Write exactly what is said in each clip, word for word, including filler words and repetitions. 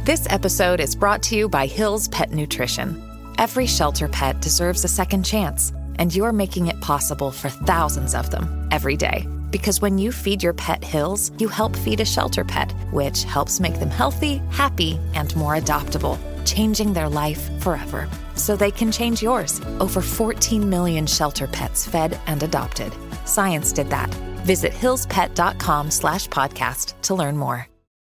This episode is brought to you by Hill's Pet Nutrition. Every shelter pet deserves a second chance, and you're making it possible for thousands of them every day. Because when you feed your pet Hill's, you help feed a shelter pet, which helps make them healthy, happy, and more adoptable, changing their life forever. So they can change yours. Over fourteen million shelter pets fed and adopted. Science did that. Visit hillspet.com slash podcast to learn more.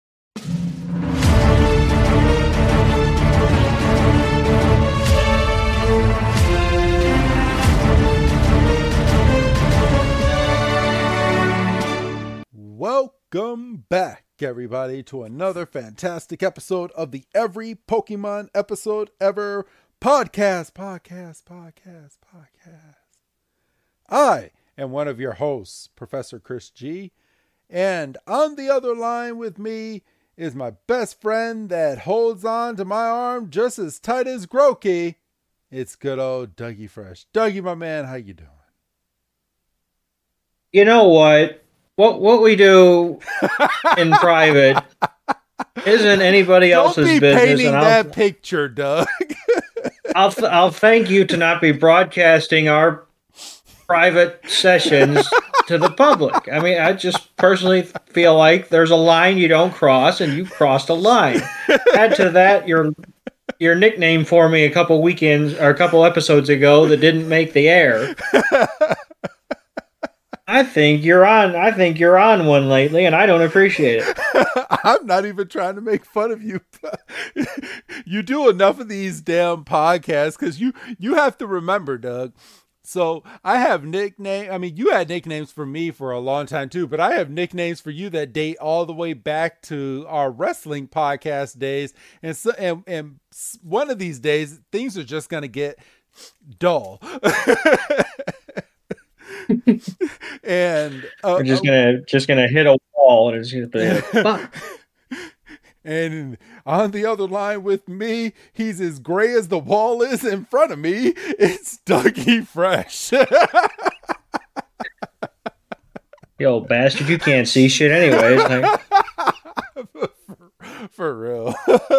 Welcome back, everybody, to another fantastic episode of the Every Pokemon Episode Ever podcast, podcast, podcast, podcast. I am one of your hosts, Professor Chris G, and on the other line with me is my best friend that holds on to my arm just as tight as Groki. It's good old Dougie Fresh. Dougie, my man, how you doing? You know what? What what we do in private isn't anybody Don't else's be business. painting And I'll, that picture, Doug. I'll I'll thank you to not be broadcasting our private sessions to the public. I mean, I just personally feel like there's a line you don't cross, and you crossed a line. Add to that your your nickname for me a couple weekends or a couple episodes ago that didn't make the air. I think you're on. I think you're on one lately, and I don't appreciate it. I'm not even trying to make fun of you. You do enough of these damn podcasts because you you have to remember, Doug. So I have nickname. I mean, you had nicknames for me for a long time too, but I have nicknames for you that date all the way back to our wrestling podcast days. And so, and and one of these days, things are just gonna get dull. And uh, we're just gonna just gonna hit a wall, and it's gonna be and on the other line with me, he's as gray as the wall is in front of me. It's Dougie Fresh. You old bastard, you can't see shit anyways. Like... for, for real.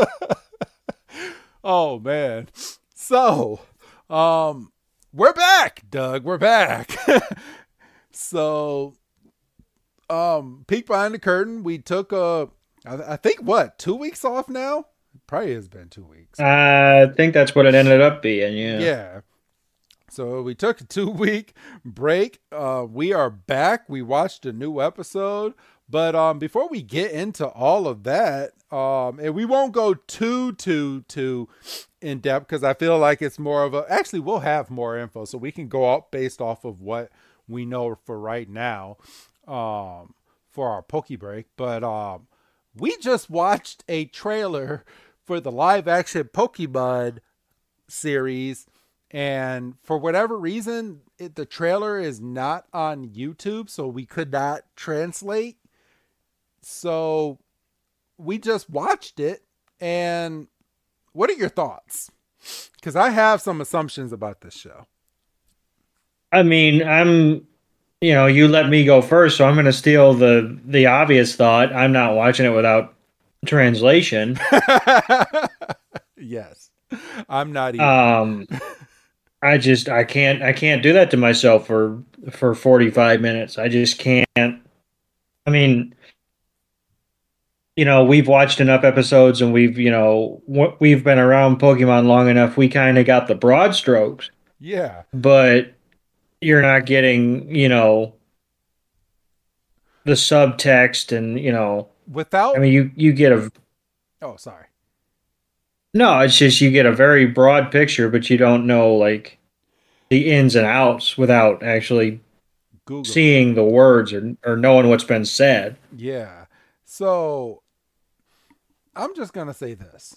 Oh man. So, um. We're back, Doug. We're back. So, um, peek behind the curtain. We took a, I, I think what, two weeks off now? Probably has been two weeks. I think that's what it ended up being. Yeah. Yeah. So we took a two week break. Uh, we are back. We watched a new episode. But um, before we get into all of that, um, and we won't go too, too, too in depth because I feel like it's more of a, actually we'll have more info so we can go out based off of what we know for right now um, for our Poke Break. But um, we just watched a trailer for the live action Pokemon series. And for whatever reason, it, the trailer is not on YouTube, so we could not translate. So we just watched it, and what are your thoughts? Because I have some assumptions about this show. I mean, I'm, you know, you let me go first, so I'm going to steal the the obvious thought. I'm not watching it without translation. Yes, I'm not either. Um, I just I can't I can't do that to myself for for forty-five minutes. I just can't. I mean. You know, we've watched enough episodes and we've, you know, we've been around Pokemon long enough. We kind of got the broad strokes. Yeah. But you're not getting, you know, the subtext and, you know, without, I mean, you, you get a, oh, sorry. No, it's just you get a very broad picture, but you don't know, like, the ins and outs without actually Google. Seeing the words or, or knowing what's been said. Yeah. So I'm just going to say this.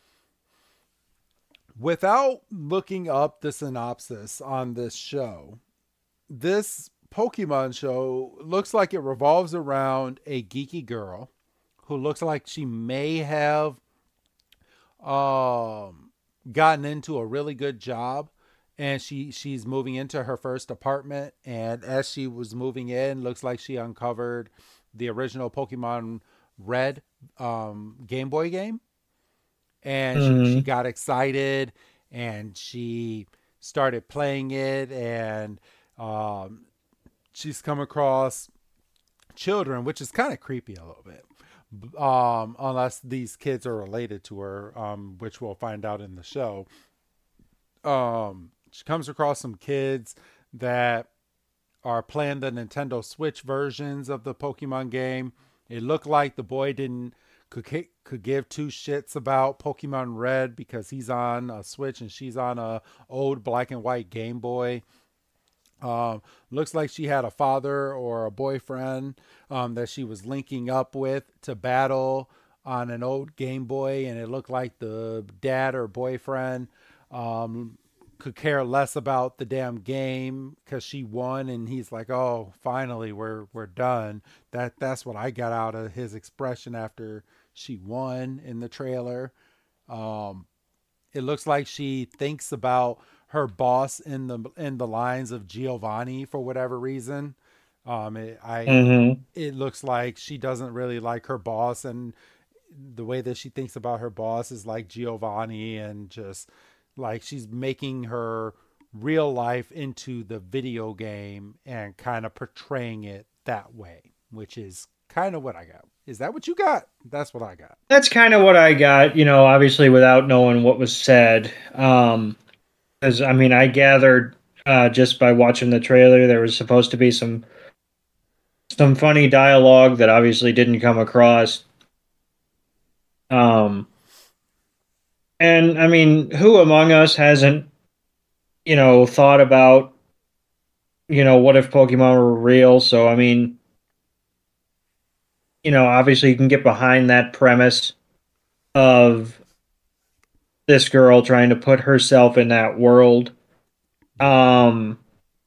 Without looking up the synopsis on this show, this Pokemon show looks like it revolves around a geeky girl who looks like she may have um, gotten into a really good job, and she, she's moving into her first apartment. And as she was moving in, looks like she uncovered the original Pokemon Red um, Game Boy game. and she, she Mm-hmm. got excited and she started playing it, and um, she's come across children, which is kind of creepy a little bit. Um, unless these kids are related to her, um, which we'll find out in the show. Um, she comes across some kids that are playing the Nintendo Switch versions of the Pokemon game. It looked like the boy didn't could could give two shits about Pokemon Red because he's on a Switch and she's on a old black and white Game Boy. Um, looks like she had a father or a boyfriend um, that she was linking up with to battle on an old Game Boy, and it looked like the dad or boyfriend um, could care less about the damn game because she won, and he's like, "Oh, finally, we're we're done." That that's what I got out of his expression after she won in the trailer. Um, it looks like she thinks about her boss in the in the lines of Giovanni for whatever reason. Um, it, I Mm-hmm. it looks like she doesn't really like her boss, and the way that she thinks about her boss is like Giovanni, and just like she's making her real life into the video game and kind of portraying it that way, which is kind of what I got. Is that what you got? That's what I got. That's kind of what I got, you know, obviously without knowing what was said. Um, Because I mean, I gathered uh, just by watching the trailer there was supposed to be some some funny dialogue that obviously didn't come across. Um, and I mean, who among us hasn't, you know, thought about, you know, what if Pokemon were real? So I mean, you know, obviously you can get behind that premise of this girl trying to put herself in that world. Um,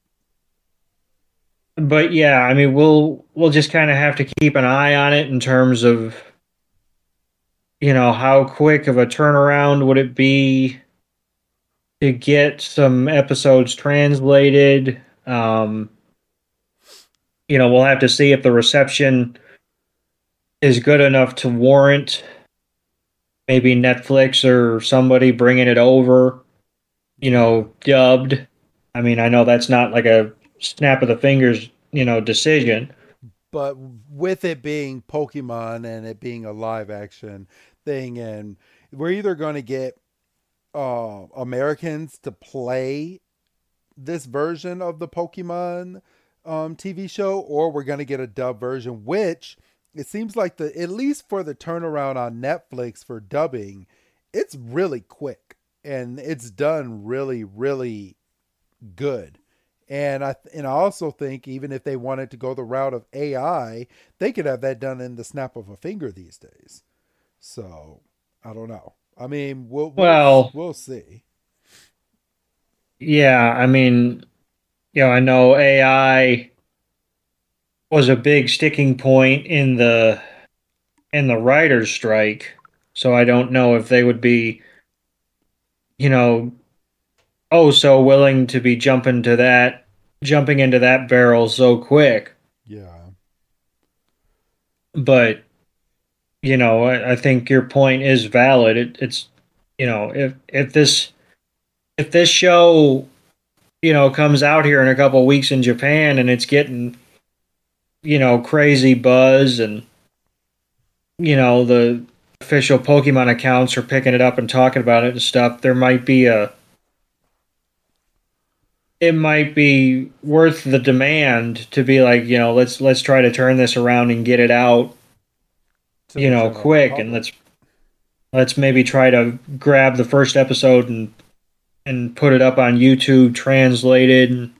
but yeah, I mean, we'll we'll just kind of have to keep an eye on it in terms of, you know, how quick of a turnaround would it be to get some episodes translated. Um, you know, we'll have to see if the reception is good enough to warrant maybe Netflix or somebody bringing it over, you know, dubbed. I mean, I know that's not like a snap of the fingers, you know, decision. But with it being Pokemon and it being a live action thing, and we're either going to get uh, Americans to play this version of the Pokemon um, T V show, or we're going to get a dub version, which it seems like the at least for the turnaround on Netflix for dubbing, it's really quick and it's done really, really good. And I and I also think even if they wanted to go the route of A I, they could have that done in the snap of a finger these days. So I don't know. I mean, we'll we'll Well, we'll see. yeah, I mean, you know, I know A I was a big sticking point in the in the writers' strike, so I don't know if they would be, you know, oh so willing to be jumping to that jumping into that barrel so quick. Yeah. But you know, I, I think your point is valid. It, it's you know, if if this if this show, you know, comes out here in a couple of weeks in Japan and it's getting, you know, crazy buzz, and you know the official Pokemon accounts are picking it up and talking about it and stuff, there might be a it might be worth the demand to be like, you know, let's let's try to turn this around and get it out, To you the know, general quick, and public. let's let's maybe try to grab the first episode and and put it up on YouTube translated, and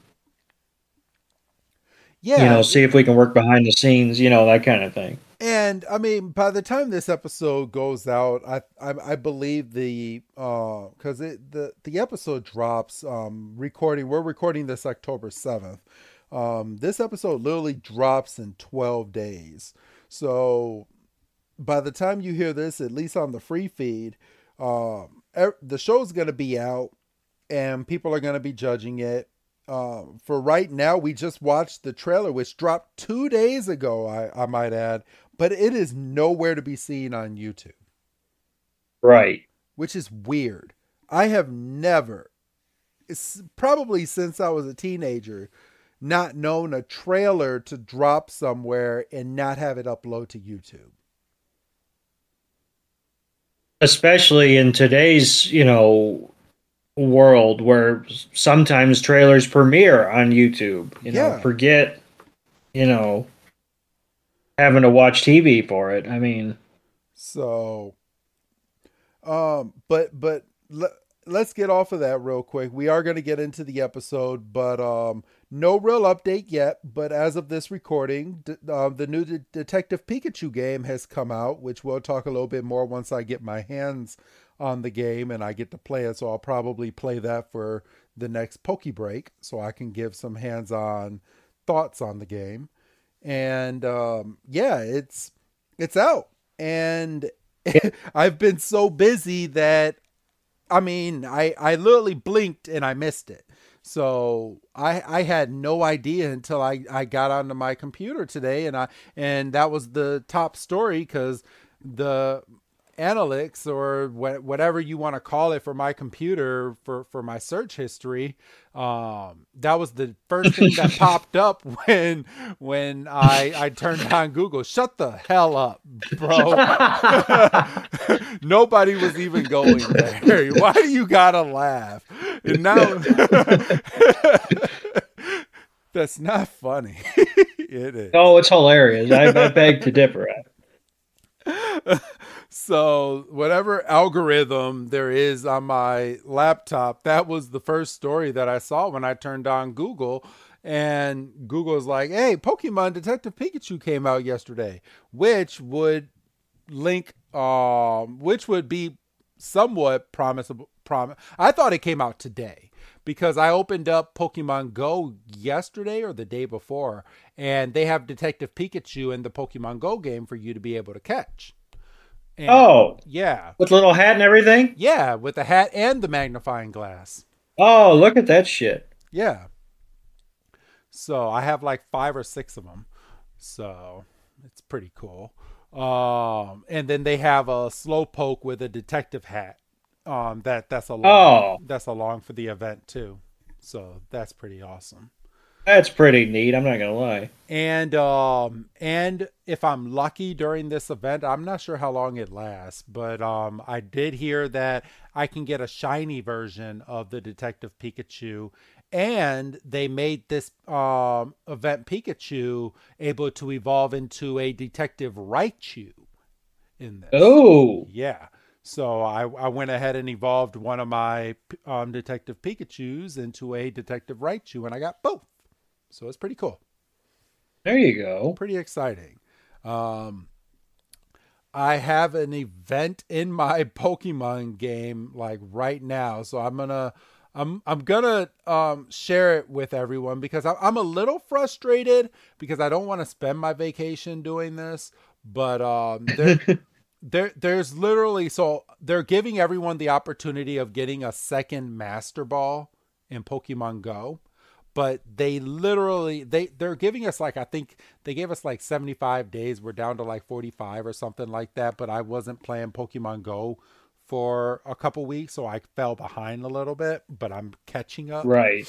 you Yeah, know, see if we can work behind the scenes, you know, that kind of thing. and I mean, by the time this episode goes out, I I, I believe the uh because it the the episode drops um recording. We're recording this October seventh. Um, this episode literally drops in twelve days. So by the time you hear this, at least on the free feed, um, er, the show's gonna be out and people are gonna be judging it. Uh, for right now, we just watched the trailer, which dropped two days ago, I, I might add, but it is nowhere to be seen on YouTube. Right. which is weird. I have never, it's probably since I was a teenager, not known a trailer to drop somewhere and not have it upload to YouTube. Especially in today's, you know, world where sometimes trailers premiere on YouTube. You know, Yeah. forget, you know, having to watch T V for it. I mean, So, um, but but let, let's get off of that real quick. We are going to get into the episode, but um, no real update yet. But as of this recording, d- uh, the new De- Detective Pikachu game has come out, which we'll talk a little bit more once I get my hands on the game and I get to play it. So I'll probably play that for the next Poke Break, so I can give some hands-on thoughts on the game. And um, yeah, it's it's out, and I've been so busy that I mean, I, I literally blinked and I missed it. So I I had no idea until I, I got onto my computer today, and I and that was the top story because the analytics or wh- whatever you want to call it for my computer for, for my search history, um, that was the first thing that popped up when when I I turned on Google. Shut the hell up, bro. Nobody was even going there. Why do you gotta laugh? And now that's not funny. It is. oh, it's hilarious. I, I beg to differ. So whatever algorithm there is on my laptop, that was the first story that I saw when I turned on Google. And Google was like, hey, Pokemon Detective Pikachu came out yesterday, which would link, um, which would be somewhat promisable. Prom- I thought it came out today because I opened up Pokemon Go yesterday or the day before, and they have Detective Pikachu in the Pokemon Go game for you to be able to catch. And Oh, yeah, with little hat and everything? yeah, with the hat and the magnifying glass. Oh, look at that shit. Yeah. So I have like five or six of them. So it's pretty cool. Um, and then they have a Slowpoke with a detective hat. Um, that that's along Oh, that's along for the event too. So that's pretty awesome. that's pretty neat. I'm not gonna lie. And um and if I'm lucky during this event, I'm not sure how long it lasts, but um I did hear that I can get a shiny version of the Detective Pikachu, and they made this um event Pikachu able to evolve into a Detective Raichu in this. Oh, Yeah. So I, I went ahead and evolved one of my um, Detective Pikachus into a Detective Raichu, and I got both. So it's pretty cool. there you go. Pretty exciting. Um, I have an event in my Pokemon game like right now, so I'm gonna I'm I'm gonna um, share it with everyone because I'm, I'm a little frustrated because I don't want to spend my vacation doing this, but um, there there there's literally, so they're giving everyone the opportunity of getting a second Master Ball in Pokemon Go, but they literally they they're giving us like, I think they gave us like seventy-five days. We're down to like forty-five or something like that, but I wasn't playing Pokemon Go for a couple weeks, so I fell behind a little bit, but I'm catching up. Right.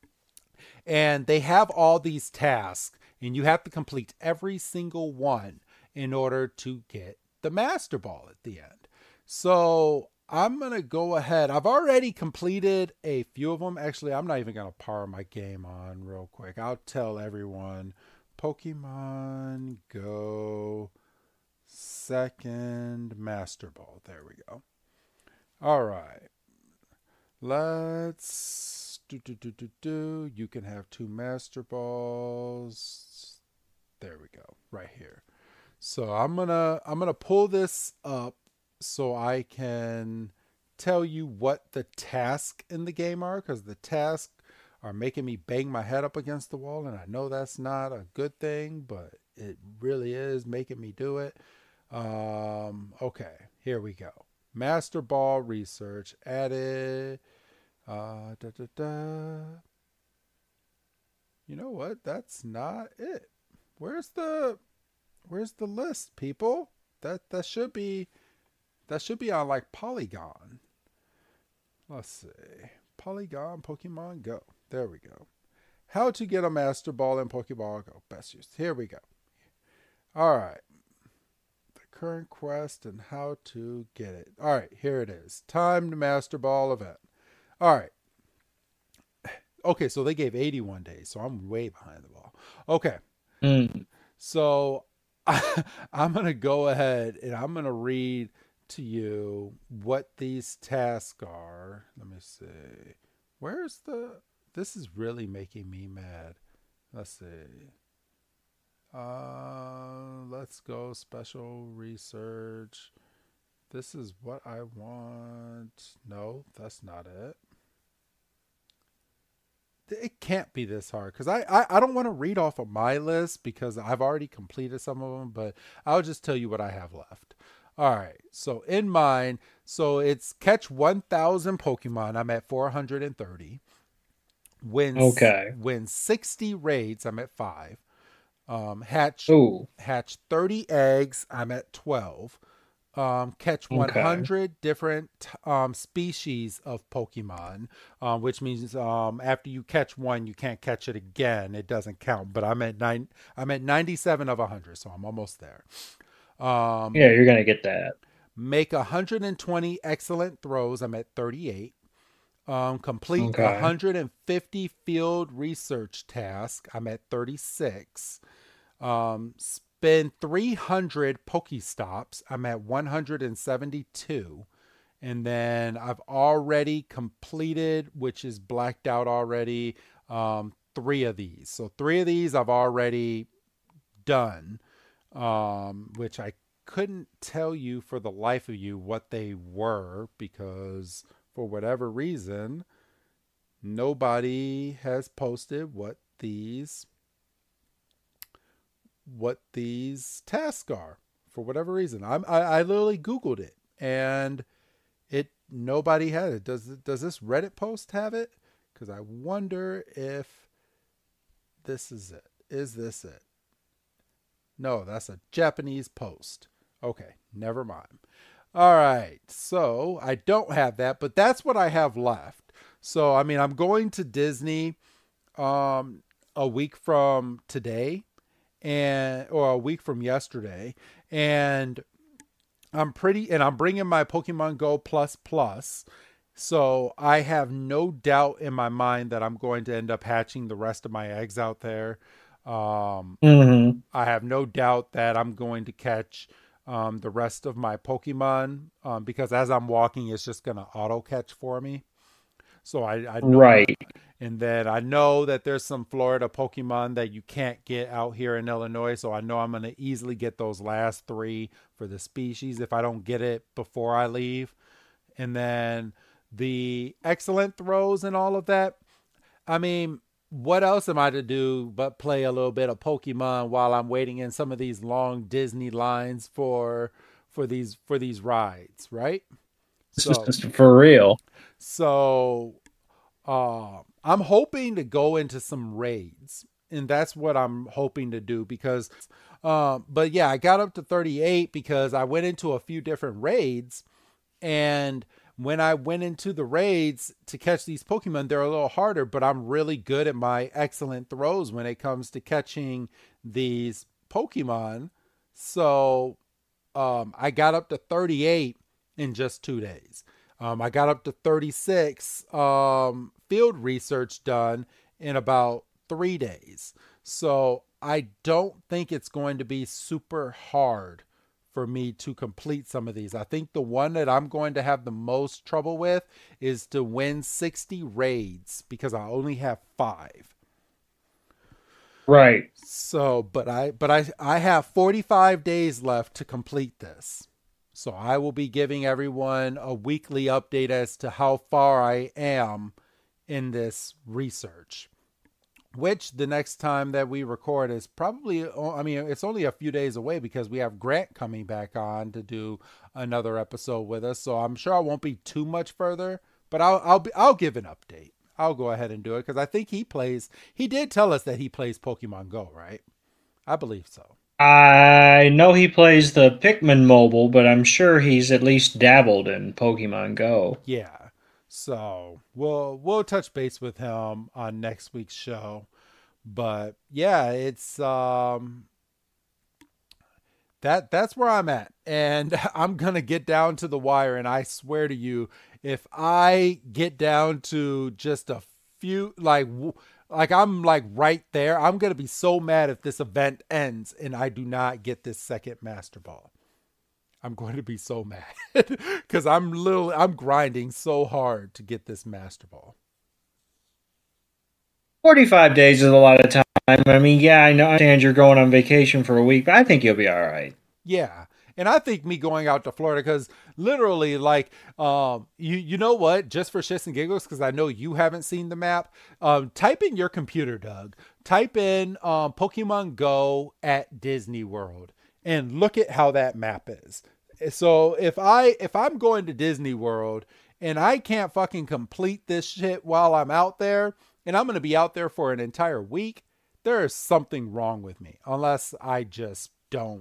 And they have all these tasks, and you have to complete every single one in order to get the Master Ball at the end. So I'm going to go ahead. I've already completed a few of them. Actually, I'm not even going to power my game on real quick. I'll tell everyone Pokemon Go second Master Ball. There we go. All right. Let's do, do, do, do, do. You can have two Master Balls. There we go. Right here. So I'm gonna I'm gonna pull this up so I can tell you what the tasks in the game are, because the tasks are making me bang my head up against the wall, and I know that's not a good thing, but it really is making me do it. Um, okay, here we go. Master Ball research added. Uh, da, da, da. You know what? That's not it. Where's the Where's the list, people? That that should be That should be on like Polygon. Let's see. Polygon Pokemon Go. There we go. How to get a Master Ball in Pokeball Go. Best use. Here we go. All right. The current quest and how to get it. All right. Here it is. Timed Master Ball event. All right. Okay. So they gave eighty-one days. So I'm way behind the ball. Okay. Mm. So I, I'm going to go ahead and I'm going to read to you what these tasks are. Let me see. Where's the... This is really making me mad. Let's see. Uh, let's go special research. This is what I want. No, that's not it. It can't be this hard because I, I, I don't want to read off of my list because I've already completed some of them, but I'll just tell you what I have left. All right. So in mine, so it's catch one thousand Pokemon. I'm at four hundred thirty. Win, okay. Win sixty raids. I'm at five. Um, hatch, Ooh. hatch thirty eggs. I'm at twelve. Um, catch one hundred okay. different um, species of Pokemon, um, which means um, after you catch one, you can't catch it again. It doesn't count. But I'm at nine. I'm at ninety-seven of one hundred, so I'm almost there. Um, yeah, you're gonna get that. Make one hundred twenty excellent throws. I'm at thirty-eight. Um, complete okay. one hundred fifty field research tasks. I'm at thirty-six. Um, spend three hundred Pokestops. I'm at one hundred seventy-two. And then I've already completed, which is blacked out already, um, three of these. So three of these I've already done, um, which I couldn't tell you for the life of you what they were because... For whatever reason, nobody has posted what these what these tasks are. For whatever reason, I'm, I I literally Googled it and it nobody had it. Does does this Reddit post have it? Because I wonder if this is it. Is this it? No, that's a Japanese post. Okay, never mind. All right, so I don't have that, but that's what I have left. So, I mean, I'm going to Disney um, a week from today, and or a week from yesterday, and I'm pretty, and I'm bringing my Pokemon Go Plus Plus. So I have no doubt in my mind that I'm going to end up hatching the rest of my eggs out there. Um, mm-hmm. I have no doubt that I'm going to catch Um, the rest of my Pokemon, um, because as I'm walking, it's just going to auto catch for me. So I, I know, right. And then I know that there's some Florida Pokemon that you can't get out here in Illinois. So I know I'm going to easily get those last three for the species if I don't get it before I leave. And then the excellent throws and all of that. I mean, what else am I to do but play a little bit of Pokemon while I'm waiting in some of these long Disney lines for for these for these rides, right? So, for real. So uh, I'm hoping to go into some raids, and that's what I'm hoping to do because, uh, but yeah, I got up to thirty-eight because I went into a few different raids, and when I went into the raids to catch these Pokemon, they're a little harder, but I'm really good at my excellent throws when it comes to catching these Pokemon. So um, I got up to thirty-eight in just two days. Um, I got up to thirty-six um, field research done in about three days. So I don't think it's going to be super hard for me to complete some of these. I think the one that I'm going to have the most trouble with is to win sixty raids because I only have five. Right. So, but I, but I, I have forty-five days left to complete this. So I will be giving everyone a weekly update as to how far I am in this research. Which the next time that we record is probably, I mean, it's only a few days away because we have Grant coming back on to do another episode with us. So I'm sure I won't be too much further, but I'll I'll be, I'll give an update. I'll go ahead and do it because I think he plays. He did tell us that he plays Pokemon Go, right? I believe so. I know he plays the Pikmin mobile, but I'm sure he's at least dabbled in Pokemon Go. Yeah. So we'll we'll touch base with him on next week's show. But yeah, it's um that that's where I'm at. And I'm gonna get down to the wire, and I swear to you, if I get down to just a few like like I'm like right there, I'm gonna be so mad if this event ends and I do not get this second Master Ball. I'm going to be so mad because I'm literally I'm grinding so hard to get this Master Ball. forty-five days is a lot of time. I mean, yeah, I know I understand you're going on vacation for a week, but I think you'll be all right. Yeah. And I think me going out to Florida, because literally, like, um, you you know what? Just for shits and giggles, because I know you haven't seen the map. Um, type in your computer, Doug. Type in um, Pokemon Go at Disney World, and look at how that map is. So if I if I'm going to Disney World and I can't fucking complete this shit while I'm out there, and I'm gonna be out there for an entire week, there is something wrong with me. Unless I just don't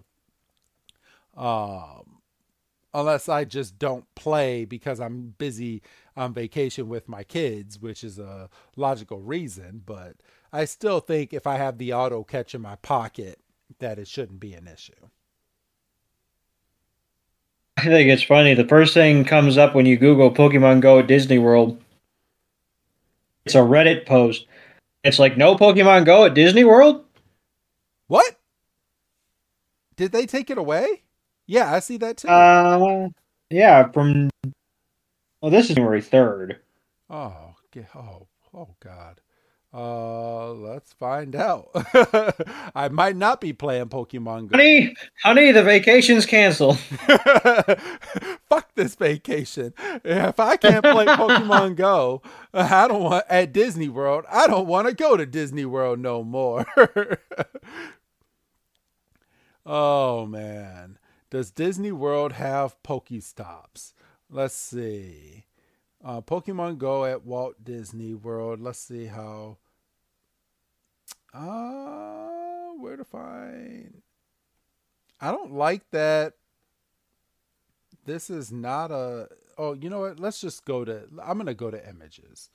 um, unless I just don't play because I'm busy on vacation with my kids, which is a logical reason. But I still think if I have the auto catch in my pocket, that it shouldn't be an issue. I think it's funny. The first thing comes up when you Google Pokemon Go at Disney World. It's a Reddit post. It's like, no Pokemon Go at Disney World? What? Did they take it away? Yeah, I see that too. Uh, yeah, from, well, this is January third. Oh, oh, oh, God. Uh, let's find out. I might not be playing Pokemon Go. Honey, honey, the vacation's canceled. Fuck this vacation. If I can't play Pokemon Go, I don't want at Disney World. I don't want to go to Disney World no more. Oh man. Does Disney World have Pokestops? Let's see. Uh, Pokemon Go at Walt Disney World. Let's see how. Uh, where to find? I don't like that. This is not a. Oh, you know what? Let's just go to. I'm gonna go to images.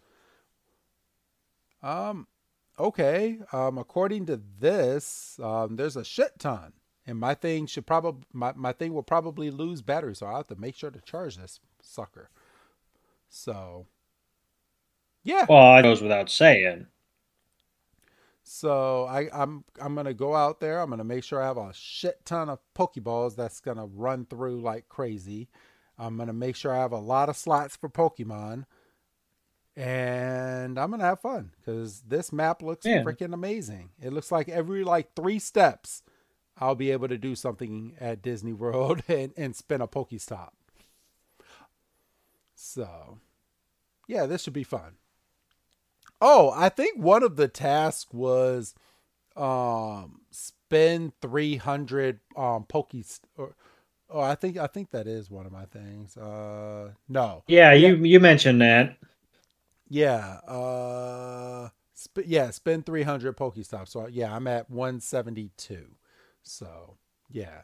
Um. Okay. Um. According to this, um, there's a shit ton, and my thing should probably my my thing will probably lose battery, so I will have to make sure to charge this sucker. So. Yeah. Well, it goes without saying. So I, I'm I'm gonna go out there. I'm gonna make sure I have a shit ton of Pokeballs that's gonna run through like crazy. I'm gonna make sure I have a lot of slots for Pokemon, and I'm gonna have fun because this map looks Yeah. freaking amazing. It looks like every like three steps, I'll be able to do something at Disney World and, and spin a Pokestop. So, yeah, this should be fun. Oh, I think one of the tasks was um spend three hundred um Pokes or oh, I think I think that is one of my things. Uh no. Yeah, Yeah, you you mentioned that. yeah. Uh sp- yeah, spend three hundred Pokestops. So yeah, I'm at one seventy-two. So, yeah.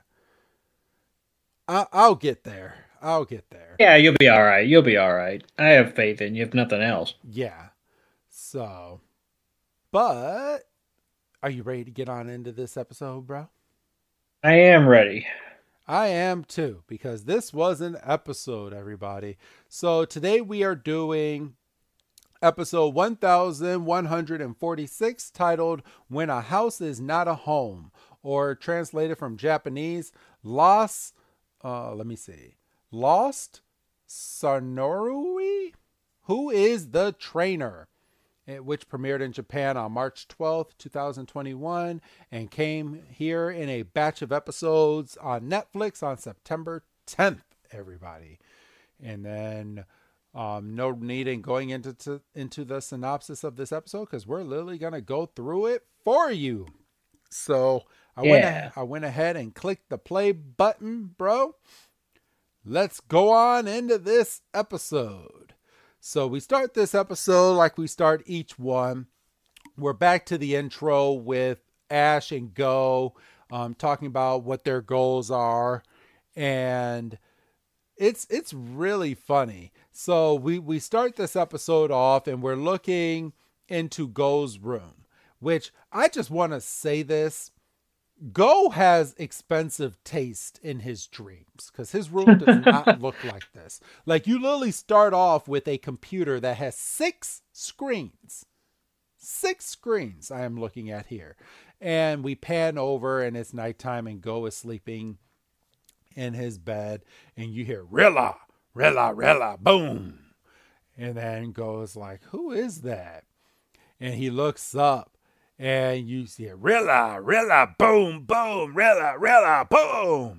I I'll get there. I'll get there. Yeah, you'll be all right. You'll be all right. I have faith in you, if nothing else. Yeah. So, but are you ready to get on into this episode, bro? I am ready. I am too, because this was an episode, everybody. So today we are doing episode one thousand one hundred forty-six, titled When a House is Not a Home, or translated from Japanese, Lost, uh, let me see, Lost Sonorui? Who is the Trainer? Which premiered in Japan on March twelfth, twenty twenty-one, and came here in a batch of episodes on Netflix on September tenth, everybody. And then um, no need in going into to, into the synopsis of this episode because we're literally going to go through it for you. So I, Yeah. went, I went ahead and clicked the play button, bro. Let's go on into this episode. So we start this episode like we start each one. We're back to the intro with Ash and Go um, talking about what their goals are, and it's it's really funny. So we we start this episode off, and we're looking into Go's room, which I just want to say this. Go has expensive taste in his dreams because his room does not look like this. Like, you literally start off with a computer that has six screens. Six screens I am looking at here. And we pan over and it's nighttime and Go is sleeping in his bed. And you hear, Rilla, Rilla, Rilla, boom. And then Go is like, who is that? And he looks up. And you see it, Rilla, Rilla, boom, boom, Rilla, Rilla, boom.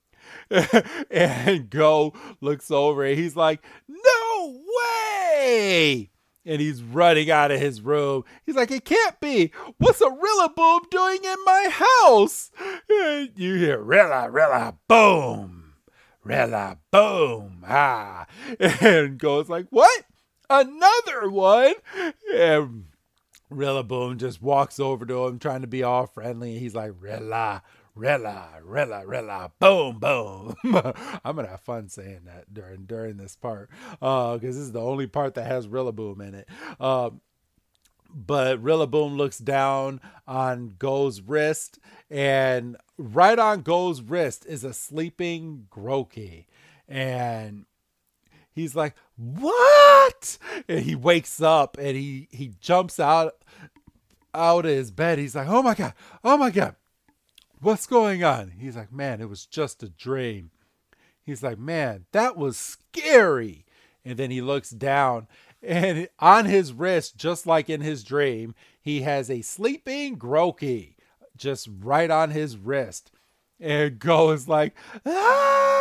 And Go looks over and he's like, no way. And he's running out of his room. He's like, it can't be. What's a Rillaboom doing in my house? And you hear, Rilla, Rilla, boom, Rilla, boom. Ah. And Go's like, what? Another one? And Rillaboom just walks over to him trying to be all friendly. He's like, Rilla, Rilla, Rilla, Rilla, boom, boom. I'm going to have fun saying that during during this part because uh, this is the only part that has Rillaboom in it. Uh, but Rillaboom looks down on Go's wrist, and right on Go's wrist is a sleeping Grookey. And he's like, what? And he wakes up and he, he jumps out, out of his bed. He's like, oh my God, oh my God, what's going on? He's like, man, it was just a dream. He's like, man, that was scary. And then he looks down and on his wrist, just like in his dream, he has a sleeping Grookey just right on his wrist. And Go is like, ah!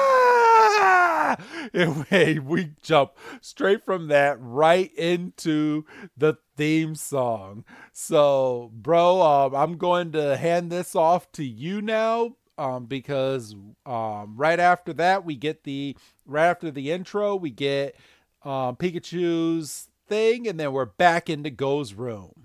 And we, we jump straight from that right into the theme song. So, bro, um, I'm going to hand this off to you now um, because um, right after that, we get the, right after the intro, we get um, Pikachu's thing, and then we're back into Go's room.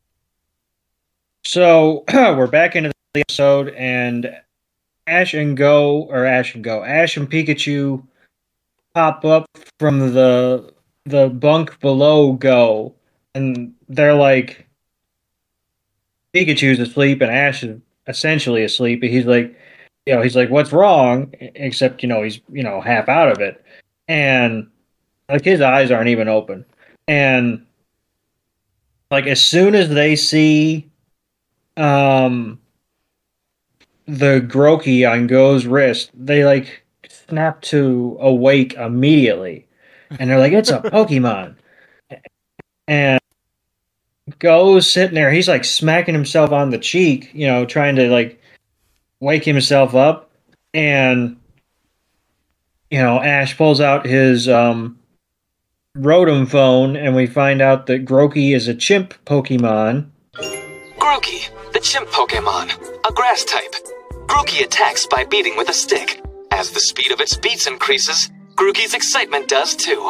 So, we're back into the episode, and Ash and Go, or Ash and Go, Ash and Pikachu pop up from the the bunk below Go, and they're like, Pikachu's asleep and Ash is essentially asleep. And he's like, you know, he's like, what's wrong? Except, you know, he's, you know, half out of it. And like his eyes aren't even open. And like as soon as they see um the Grookey on Go's wrist, they like snap to awake immediately. And they're like, it's a Pokemon. And Go's sitting there, he's like smacking himself on the cheek, you know, trying to like wake himself up. And, you know, Ash pulls out his um, Rotom phone, and we find out that Grookey is a chimp Pokemon. Grookey, the chimp Pokemon, a grass type. Grookey attacks by beating with a stick. As the speed of its beats increases, Grookey's excitement does too.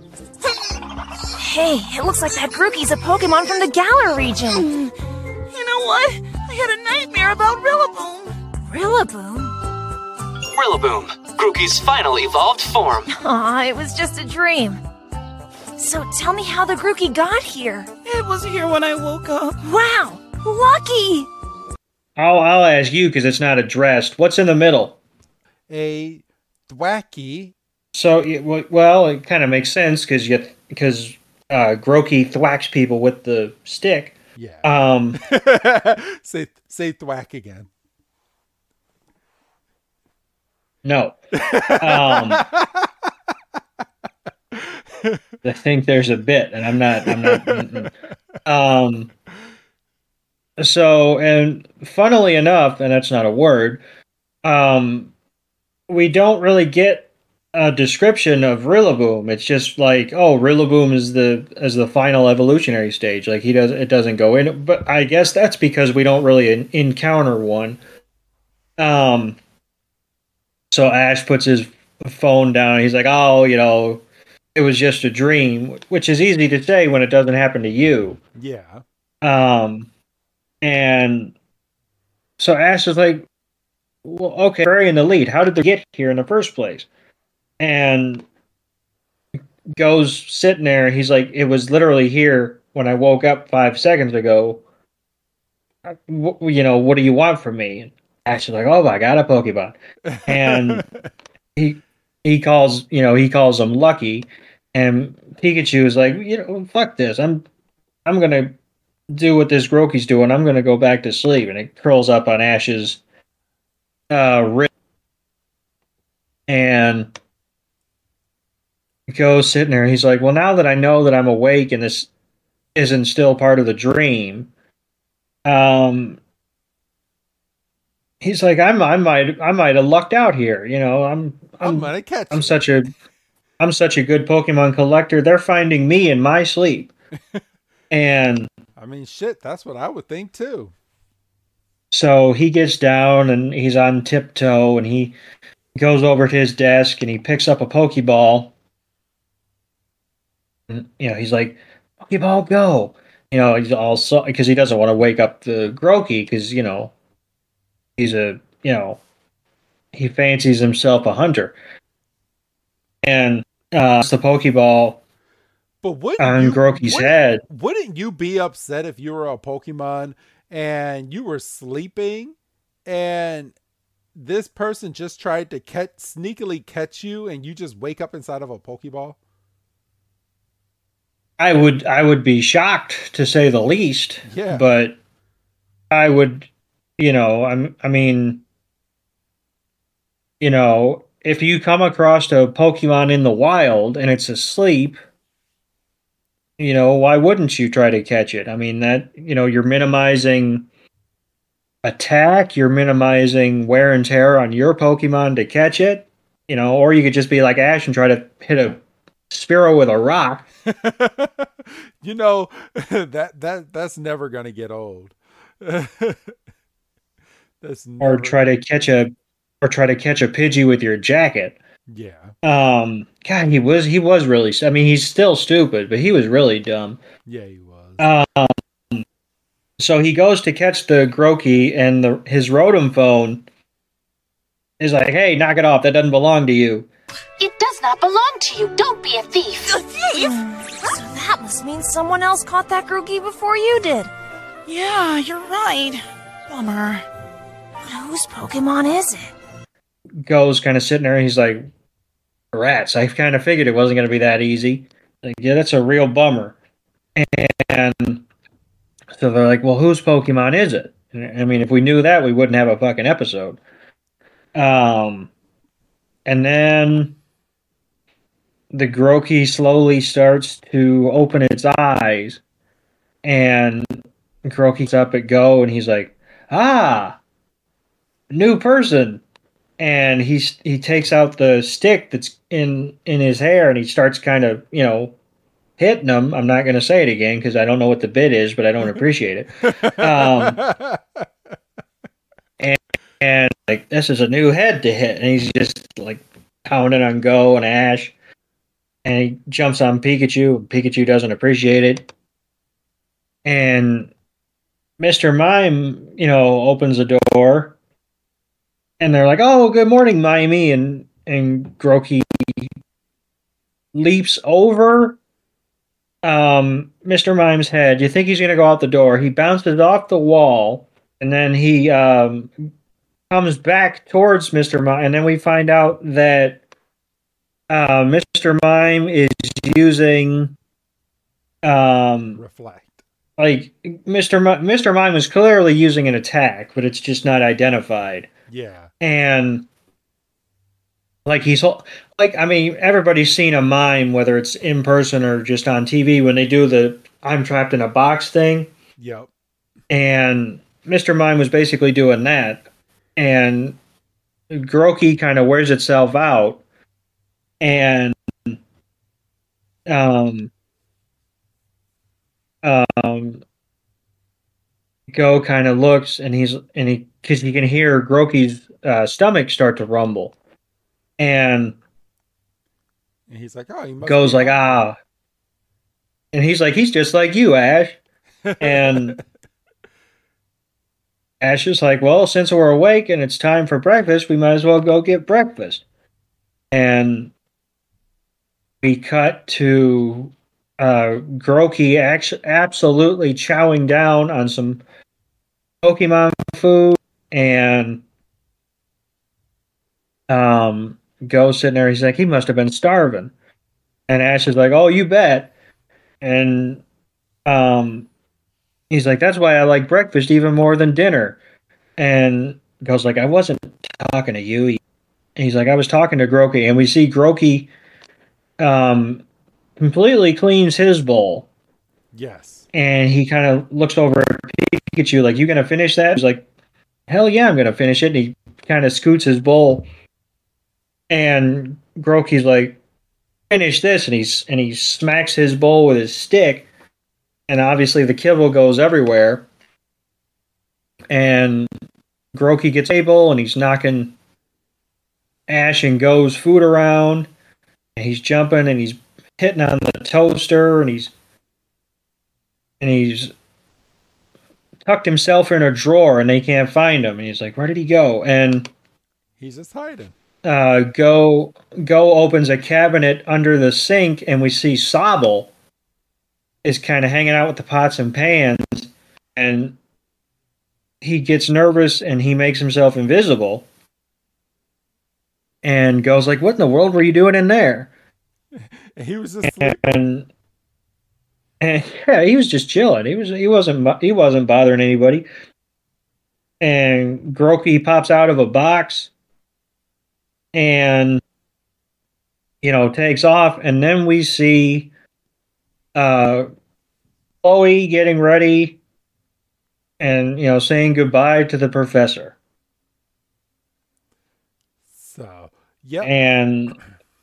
Hey, it looks like that Grookey's a Pokemon from the Galar region. You know what? I had a nightmare about Rillaboom. Rillaboom? Rillaboom, Grookey's final evolved form. Aw, it was just a dream. So tell me how the Grookey got here. It was here when I woke up. Wow, lucky! I'll, I'll ask you because it's not addressed. What's in the middle? A Thwackey. So, well, it kind of makes sense because you because uh, Grookey thwacks people with the stick. Yeah. Um, say say thwack again. No. Um, I think there's a bit, and I'm not. I'm not. Mm-mm. Um. So, and funnily enough, and that's not a word. Um, we don't really get a description of Rillaboom. It's just like, oh, Rillaboom is the as the final evolutionary stage. Like he does, it doesn't go in. But I guess that's because we don't really in, encounter one. Um. So Ash puts his phone down. He's like, oh, you know, it was just a dream, which is easy to say when it doesn't happen to you. Yeah. Um. And so Ash is like, well, okay, burying the lead. How did they get here in the first place? And goes sitting there. He's like, it was literally here when I woke up five seconds ago. W- you know, what do you want from me? And Ash is like, oh, I got a Pokemon. And he he calls, you know, he calls him Lucky. And Pikachu is like, you know, fuck this. I'm I'm gonna do what this Grookey's doing. I'm gonna go back to sleep. And it curls up on Ash's uh wrist and goes sitting there. He's like, well, now that I know that I'm awake and this isn't still part of the dream, um, he's like, I'm, I might, I might have lucked out here. You know, I'm, I'm, I'm gonna catch I'm you. such a, I'm such a good Pokemon collector. They're finding me in my sleep, and I mean, shit, that's what I would think too. so he gets down and he's on tiptoe and he goes over to his desk and he picks up a Pokeball. And, you know, he's like, Pokeball, go. You know, he's also because he doesn't want to wake up the Grookey because, you know, he's a, you know, he fancies himself a hunter. And uh, it's the Pokeball But wouldn't on you, Grookey's wouldn't, head. wouldn't you be upset if you were a Pokemon and you were sleeping and this person just tried to catch sneakily catch you and you just wake up inside of a Pokeball? I would I would be shocked to say the least. Yeah. But I would, you know, I'm I mean, you know, if you come across a Pokemon in the wild and it's asleep, you know, why wouldn't you try to catch it? I mean, that, you know, you're minimizing attack, you're minimizing wear and tear on your Pokemon to catch it, you know, or you could just be like Ash and try to hit a Spearow with a rock. You know, that that that's never gonna get old. That's never... Or try to catch a or try to catch a Pidgey with your jacket. Yeah. Um God, he was he was really I mean, he's still stupid, but he was really dumb. Yeah, he was. Um so he goes to catch the Grookey and the his Rotom phone is like, "Hey, knock it off. That doesn't belong to you." It does not belong to you. Don't be a thief. A thief? So that must mean someone else caught that Grookey before you did. Yeah, you're right. Bummer. But whose Pokemon is it? Goes kind of sitting there and he's like, "Rats, I kind of figured it wasn't going to be that easy." Like, yeah, that's a real bummer. And so they're like, "Well, whose Pokemon is it?" And, I mean, if we knew that, we wouldn't have a fucking episode. Um, and then the Grookey slowly starts to open its eyes, and Grookey's up at go, and he's like, "Ah, new person." And he he takes out the stick that's in in his hair, and he starts kind of, you know, hitting him. I'm not going to say it again because I don't know what the bit is, but I don't appreciate it. Um, and, and like, this is a new head to hit, and he's just like pounding on Go and Ash, and he jumps on Pikachu. And Pikachu doesn't appreciate it, and Mister Mime, you know, opens the door. And they're like, "Oh, good morning, Mimey," and and Grookey leaps over um, Mister Mime's head. You think he's going to go out the door? He bounces off the wall, and then he um, comes back towards Mister Mime, and then we find out that uh, Mister Mime is using um, reflect. Like Mister M- Mister Mime is clearly using an attack, but it's just not identified. Yeah. And like he's like, I mean, everybody's seen a mime, whether it's in person or just on T V, when they do the "I'm trapped in a box" thing. Yep. And Mister Mime was basically doing that. And Grookey kind of wears itself out. And um um Go kind of looks, and he's and he because you can hear Grookey's uh, stomach start to rumble, and, and he's like, "Oh," he must Go's like, hungry. "Ah," and he's like, "He's just like you, Ash," and Ash is like, well, since we're awake and it's time for breakfast, we might as well go get breakfast. And we cut to uh, Groki actually absolutely chowing down on some Pokemon food, and um, Go's sitting there. He's like, he must have been starving. And Ash is like, oh, you bet. And um, he's like, that's why I like breakfast even more than dinner. And Go's like, I wasn't talking to you. And he's like, I was talking to Groki. And we see Groki um, completely cleans his bowl. Yes. And he kind of looks over at Pikachu like, you going to finish that? He's like, hell yeah, I'm going to finish it. And he kind of scoots his bowl. And Groki's like, finish this. And, he's, and he smacks his bowl with his stick. And obviously the kibble goes everywhere. And Groki gets a table and he's knocking Ash and Go's food around. And he's jumping and he's hitting on the toaster and he's and he's tucked himself in a drawer and they can't find him. And he's like, where did he go? And he's just hiding. Uh, Go Go opens a cabinet under the sink and we see Sobble is kind of hanging out with the pots and pans, and he gets nervous and he makes himself invisible. And Go's like, what in the world were you doing in there? He was just and, and, and yeah, he was just chilling. He was he wasn't he wasn't bothering anybody. And Groki pops out of a box and you know takes off, and then we see uh, Chloe getting ready and you know saying goodbye to the professor. So yeah, and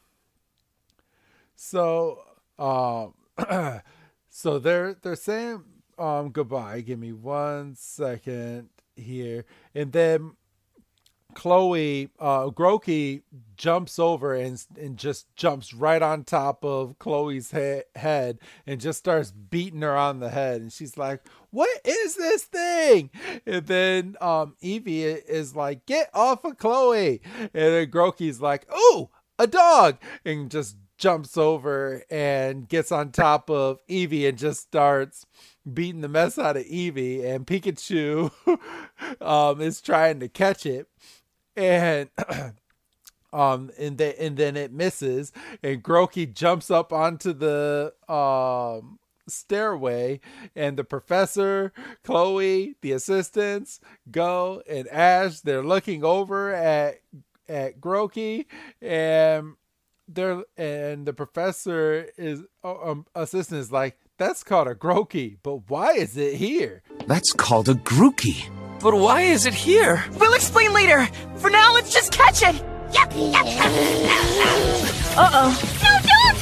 so um, so they're they're saying um goodbye. Give me one second here, and then Chloe, uh, Groki jumps over and and just jumps right on top of Chloe's he- head and just starts beating her on the head. And she's like, what is this thing? And then um, Eevee is like, get off of Chloe. And then Groki's like, oh, a dog. And just jumps over and gets on top of Eevee and just starts beating the mess out of Eevee. And Pikachu um, is trying to catch it. And um and they and then it misses, and Groki jumps up onto the um stairway, and the professor, Chloe, the assistants, Go, and Ash, they're looking over at at Groki, and they're and the professor is um assistant is like, that's called a Groki, but why is it here? That's called a Grookey. But why is it here? We'll explain later. For now, let's just catch it. Yup, yup, yup. Uh-oh. No, don't!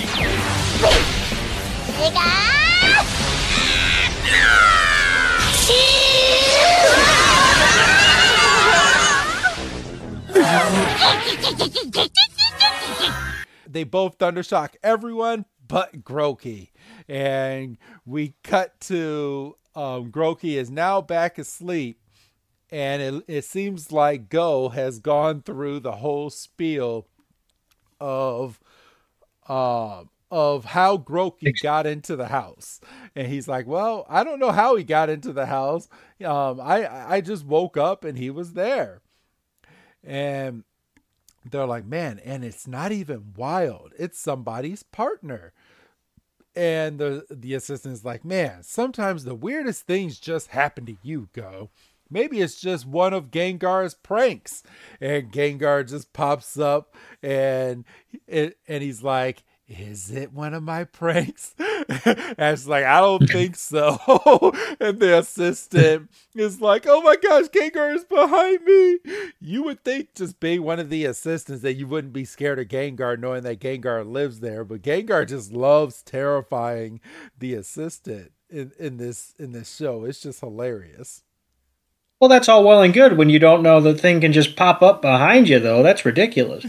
They both thundershock everyone but Groki. And we cut to um, Groki is now back asleep. And it, it seems like Go has gone through the whole spiel of uh, of how Groki got into the house. And he's like, well, I don't know how he got into the house. Um, I, I just woke up and he was there. And they're like, man, and it's not even Wild. It's somebody's partner. And the, the assistant is like, man, sometimes the weirdest things just happen to you, Go. Maybe it's just one of Gengar's pranks. And Gengar just pops up and it, and he's like, is it one of my pranks? And it's like, I don't think so. And the assistant is like, oh my gosh, Gengar is behind me. You would think, just being one of the assistants, that you wouldn't be scared of Gengar knowing that Gengar lives there. But Gengar just loves terrifying the assistant in, in this in this show. It's just hilarious. Well, that's all well and good when you don't know the thing can just pop up behind you, though. That's ridiculous.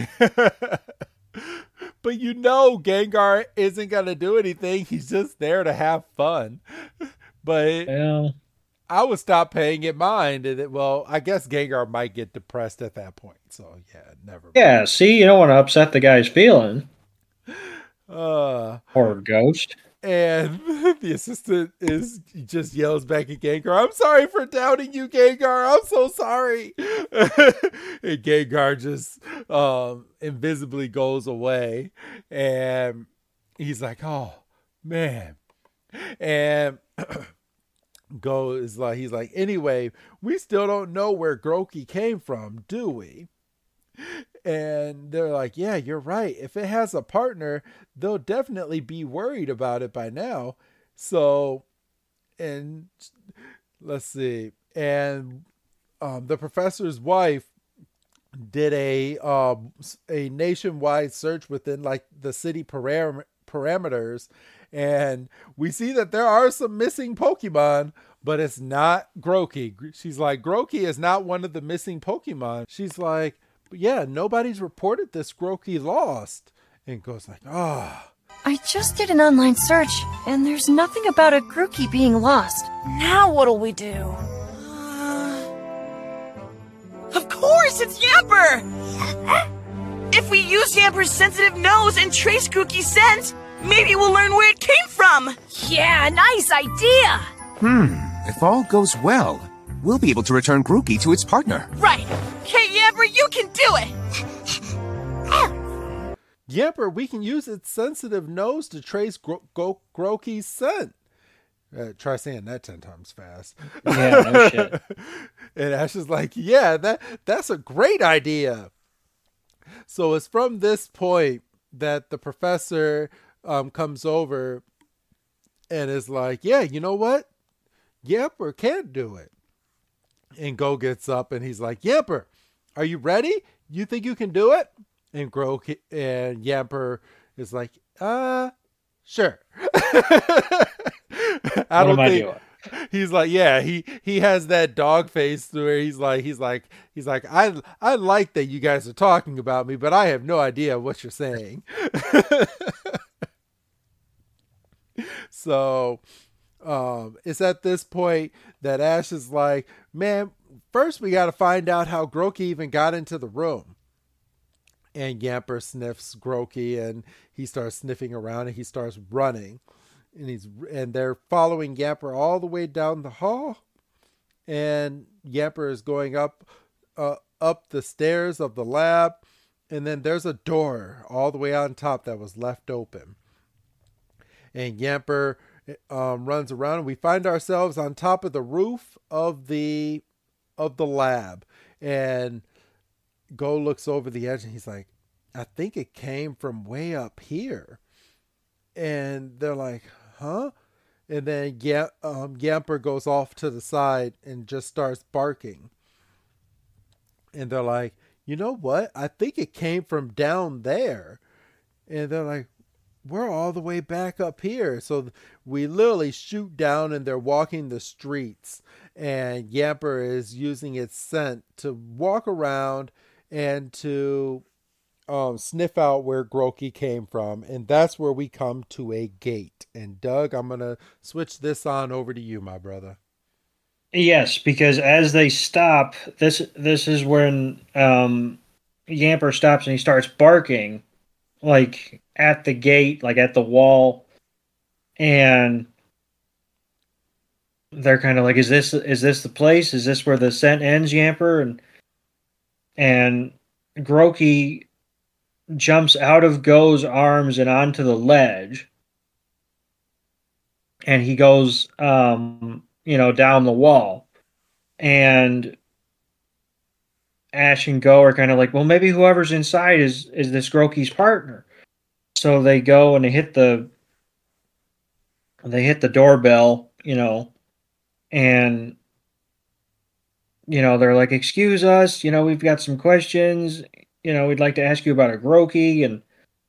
But you know Gengar isn't going to do anything. He's just there to have fun. But well, I would stop paying it mind. And it, well, I guess Gengar might get depressed at that point. So yeah, never mind. Yeah, see, you don't want to upset the guy's feeling. Uh, or Ghost. And the assistant is just yells back at Gengar, I'm sorry for doubting you, Gengar. I'm so sorry. And Gengar just um, invisibly goes away. And he's like, oh, man. And Go is like, he's like, anyway, we still don't know where Grookey came from, do we? And they're like, yeah, you're right. If it has a partner, they'll definitely be worried about it by now. So, and let's see. And um, the professor's wife did a um, a nationwide search within like the city param- parameters. And we see that there are some missing Pokemon, but it's not Grookey. She's like, Grookey is not one of the missing Pokemon. She's like, but yeah, nobody's reported this Grookey lost. And Go's like, ah. Oh. I just did an online search, and there's nothing about a Grookey being lost. Now what'll we do? Uh... Of course, it's Yamper! If we use Yamper's sensitive nose and trace Grookey's scent, maybe we'll learn where it came from! Yeah, nice idea! Hmm, if all goes well, we'll be able to return Grookey to its partner. Right! Hey, Yamper, you can do it! Yamper, we can use its sensitive nose to trace Gro- Go- Grookey's scent. Uh, try saying that ten times fast. Yeah, no shit. And Ash is like, yeah, that that's a great idea. So it's from this point that the professor um, comes over and is like, yeah, you know what? Yamper can't do it. And Go gets up and he's like, Yamper, are you ready? You think you can do it? And Gro and Yamper is like, uh, sure. I what don't am I think doing? He's like, yeah, he he has that dog face where he's like, he's like, he's like, I I like that you guys are talking about me, but I have no idea what you're saying. So um, it's at this point that Ash is like, man, first we got to find out how Grookey even got into the room. And Yamper sniffs Grookey and he starts sniffing around and he starts running. And he's and they're following Yamper all the way down the hall. And Yamper is going up uh, up the stairs of the lab. And then there's a door all the way on top that was left open. And Yamper um, runs around and we find ourselves on top of the roof of the of the lab. And Go looks over the edge and he's like, I think it came from way up here. And they're like, huh? And then yeah, um, Yamper goes off to the side and just starts barking. And they're like, you know what? I think it came from down there. And they're like, we're all the way back up here. So we literally shoot down and they're walking the streets. And Yamper is using its scent to walk around and to um, sniff out where Grookey came from. And that's where we come to a gate. And Doug, I'm going to switch this on over to you, my brother. Yes, because as they stop, this this is when um, Yamper stops and he starts barking, like at the gate, like at the wall. And they're kind of like, is this is this the place? Is this where the scent ends, Yamper? And And Grookey jumps out of Go's arms and onto the ledge. And he goes, um, you know, down the wall. And Ash and Go are kind of like, well, maybe whoever's inside is, is this Grookey's partner. So they go and they hit the they hit the doorbell, you know, and you know, they're like, excuse us, you know, we've got some questions, you know, we'd like to ask you about a Grookey. And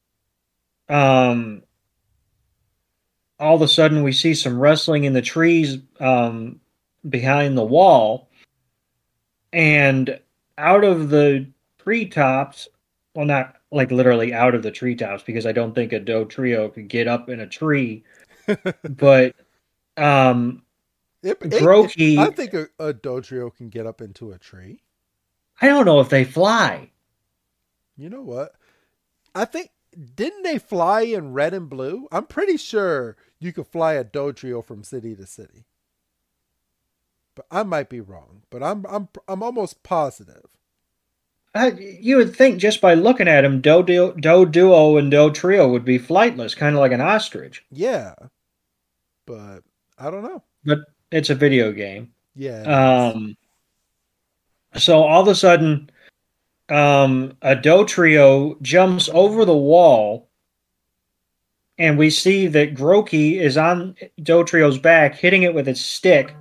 um, all of a sudden we see some rustling in the trees um, behind the wall. And out of the treetops, well, not like literally out of the treetops, because I don't think a Dotrio could get up in a tree, but um, It, it, Grokey. I think a, a Dodrio can get up into a tree. I don't know if they fly. You know what? I think, didn't they fly in red and blue? I'm pretty sure you could fly a Dodrio from city to city. But I might be wrong. But I'm I'm I'm almost positive. Uh, you would think just by looking at him, Doduo, Doduo and Dodrio would be flightless, kind of like an ostrich. Yeah. But I don't know. But it's a video game. Yeah. Um. So all of a sudden, um, a Dodrio jumps over the wall, and we see that Grokey is on Dodrio's back, hitting it with its stick,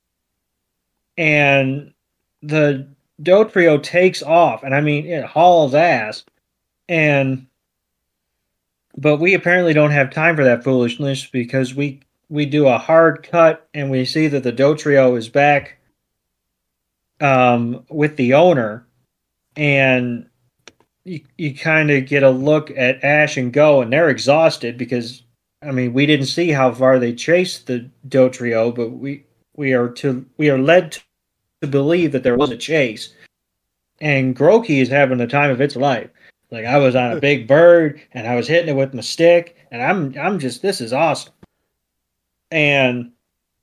and the Dodrio takes off, and I mean, it hauls ass, and but we apparently don't have time for that foolishness because we we do a hard cut, and we see that the Dodrio is back um, with the owner, and you, you kind of get a look at Ash and Go, and they're exhausted because, I mean, we didn't see how far they chased the Dodrio, but we we are to we are led to, to believe that there was a chase, and Grokey is having the time of its life. Like, I was on a big bird, and I was hitting it with my stick, and I'm I'm just this is awesome, and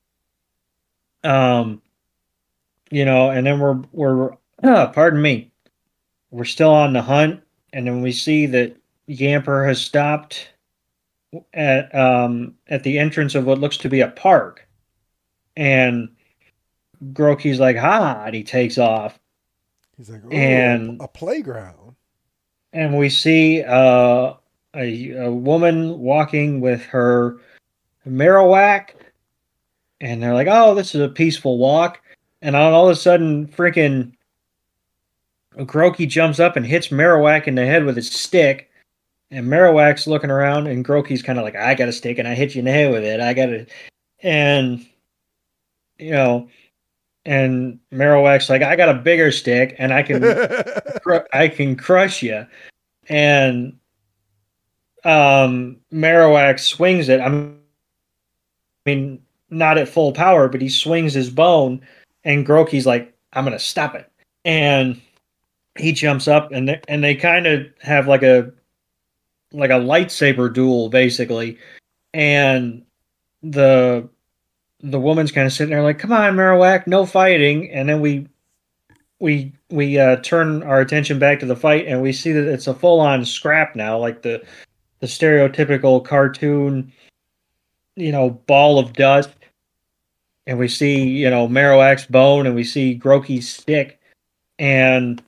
um. You know, and then we're we're uh, pardon me, we're still on the hunt, and then we see that Yamper has stopped at um at the entrance of what looks to be a park, and Grokey's like, "Ha!" and he takes off. He's like, "Oh, and a playground." And we see uh, a a woman walking with her Marowak, and they're like, "Oh, this is a peaceful walk." And all of a sudden, freaking Grokey jumps up and hits Marowak in the head with his stick. And Marowak's looking around, and Grokey's kind of like, I got a stick, and I hit you in the head with it. I got it. And, you know, and Marowak's like, I got a bigger stick, and I can cr- I can crush you. And um, Marowak swings it. I mean, not at full power, but he swings his bone. And Grokey's like, I'm going to stop it. And he jumps up, and they, and they kind of have like a like a lightsaber duel, basically. And the the woman's kind of sitting there like, come on, Marowak, no fighting. And then we we we uh, turn our attention back to the fight, and we see that it's a full-on scrap now, like the the stereotypical cartoon, you know, ball of dust. And we see, you know, Marowak's bone, and we see Grokey's stick, and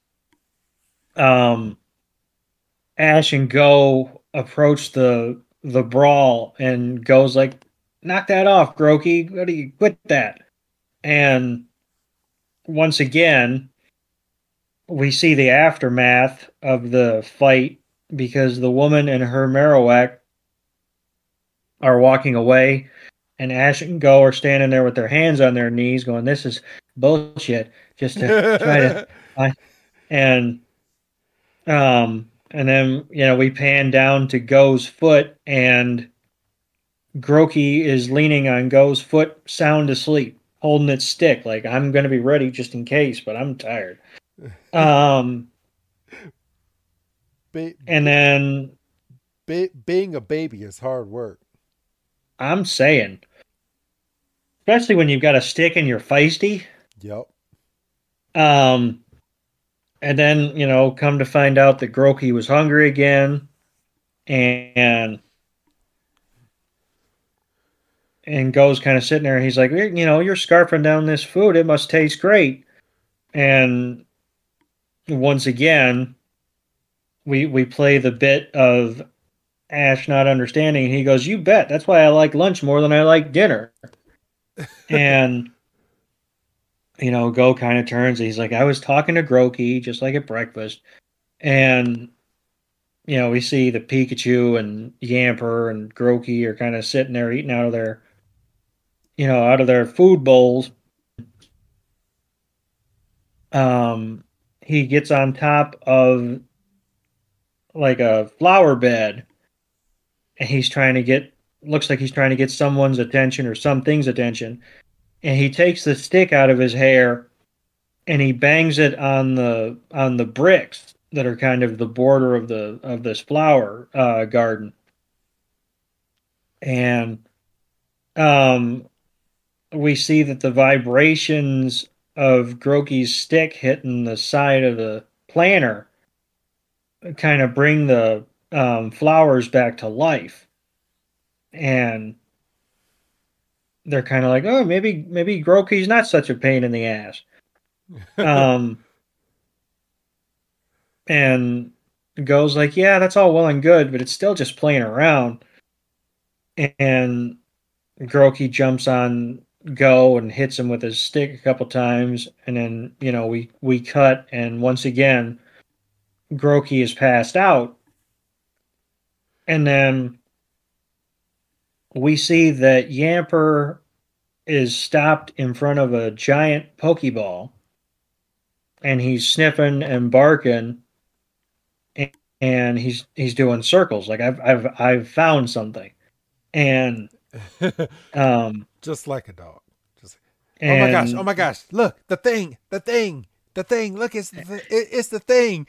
um, Ash and Go approach the the brawl, and Go's like, "Knock that off, Grokey! What do you quit that?" And once again, we see the aftermath of the fight because the woman and her Marowak are walking away. And Ash and Go are standing there with their hands on their knees going, this is bullshit, just to try to... Uh, and um, and then, you know, we pan down to Go's foot, and Grokey is leaning on Go's foot, sound asleep, holding its stick, like, I'm going to be ready just in case, but I'm tired. Um, ba- and then... Ba- being a baby is hard work. I'm saying... Especially when you've got a stick and you're feisty. Yep. Um, and then, you know, come to find out that Grokey was hungry again. And and Go's kind of sitting there, and he's like, you know, you're scarfing down this food. It must taste great. And once again, we we play the bit of Ash not understanding. And he goes, you bet. That's why I like lunch more than I like dinner. And, you know, Go kind of turns. He's like, I was talking to Grokey just like at breakfast. And, you know, we see the Pikachu and Yamper and Grokey are kind of sitting there eating out of their, you know, out of their food bowls. Um, he gets on top of like a flower bed, and he's trying to get, looks like he's trying to get someone's attention or something's attention. and he takes the stick out of his hair and he bangs it on the on the bricks that are kind of the border of the of this flower uh, garden. And um, we see that the vibrations of Groki's stick hitting the side of the planter kind of bring the um, flowers back to life. And they're kind of like, oh, maybe maybe Groki's not such a pain in the ass. Um, and Go's like, yeah, that's all well and good, but it's still just playing around. And Groki jumps on Go and hits him with his stick a couple times, and then, you know, we, we cut, and once again, Groki is passed out. And then we see that Yamper is stopped in front of a giant Pokeball, and he's sniffing and barking, and, and he's he's doing circles. Like, I've I've I've found something. And um just like a dog. Just and, oh my gosh, oh my gosh, look, the thing, the thing, the thing, look, it's the th- it's the thing.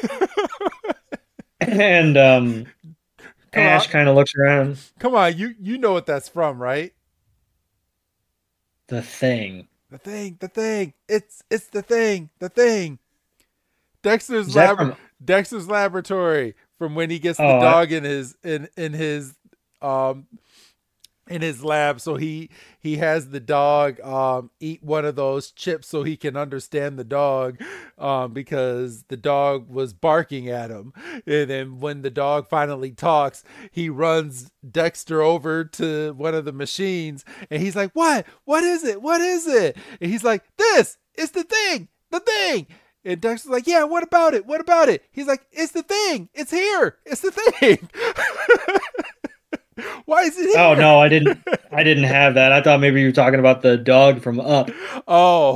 And um Come Ash kind of looks around. Come on, you you know what that's from, right? The thing. The thing, the thing. It's it's the thing, the thing. Dexter's lab from... Dexter's laboratory, from when he gets the oh, dog I... in his in in his um in his lab, so he he has the dog um eat one of those chips so he can understand the dog, um because the dog was barking at him. And then when the dog finally talks, he runs Dexter over to one of the machines, and he's like, what what is it what is it and he's like, this it's the thing the thing and Dexter's like, yeah, what about it what about it he's like, it's the thing, it's here, it's the thing. Why is it here? Oh no, I didn't. I didn't have that. I thought maybe you were talking about the dog from Up. Oh,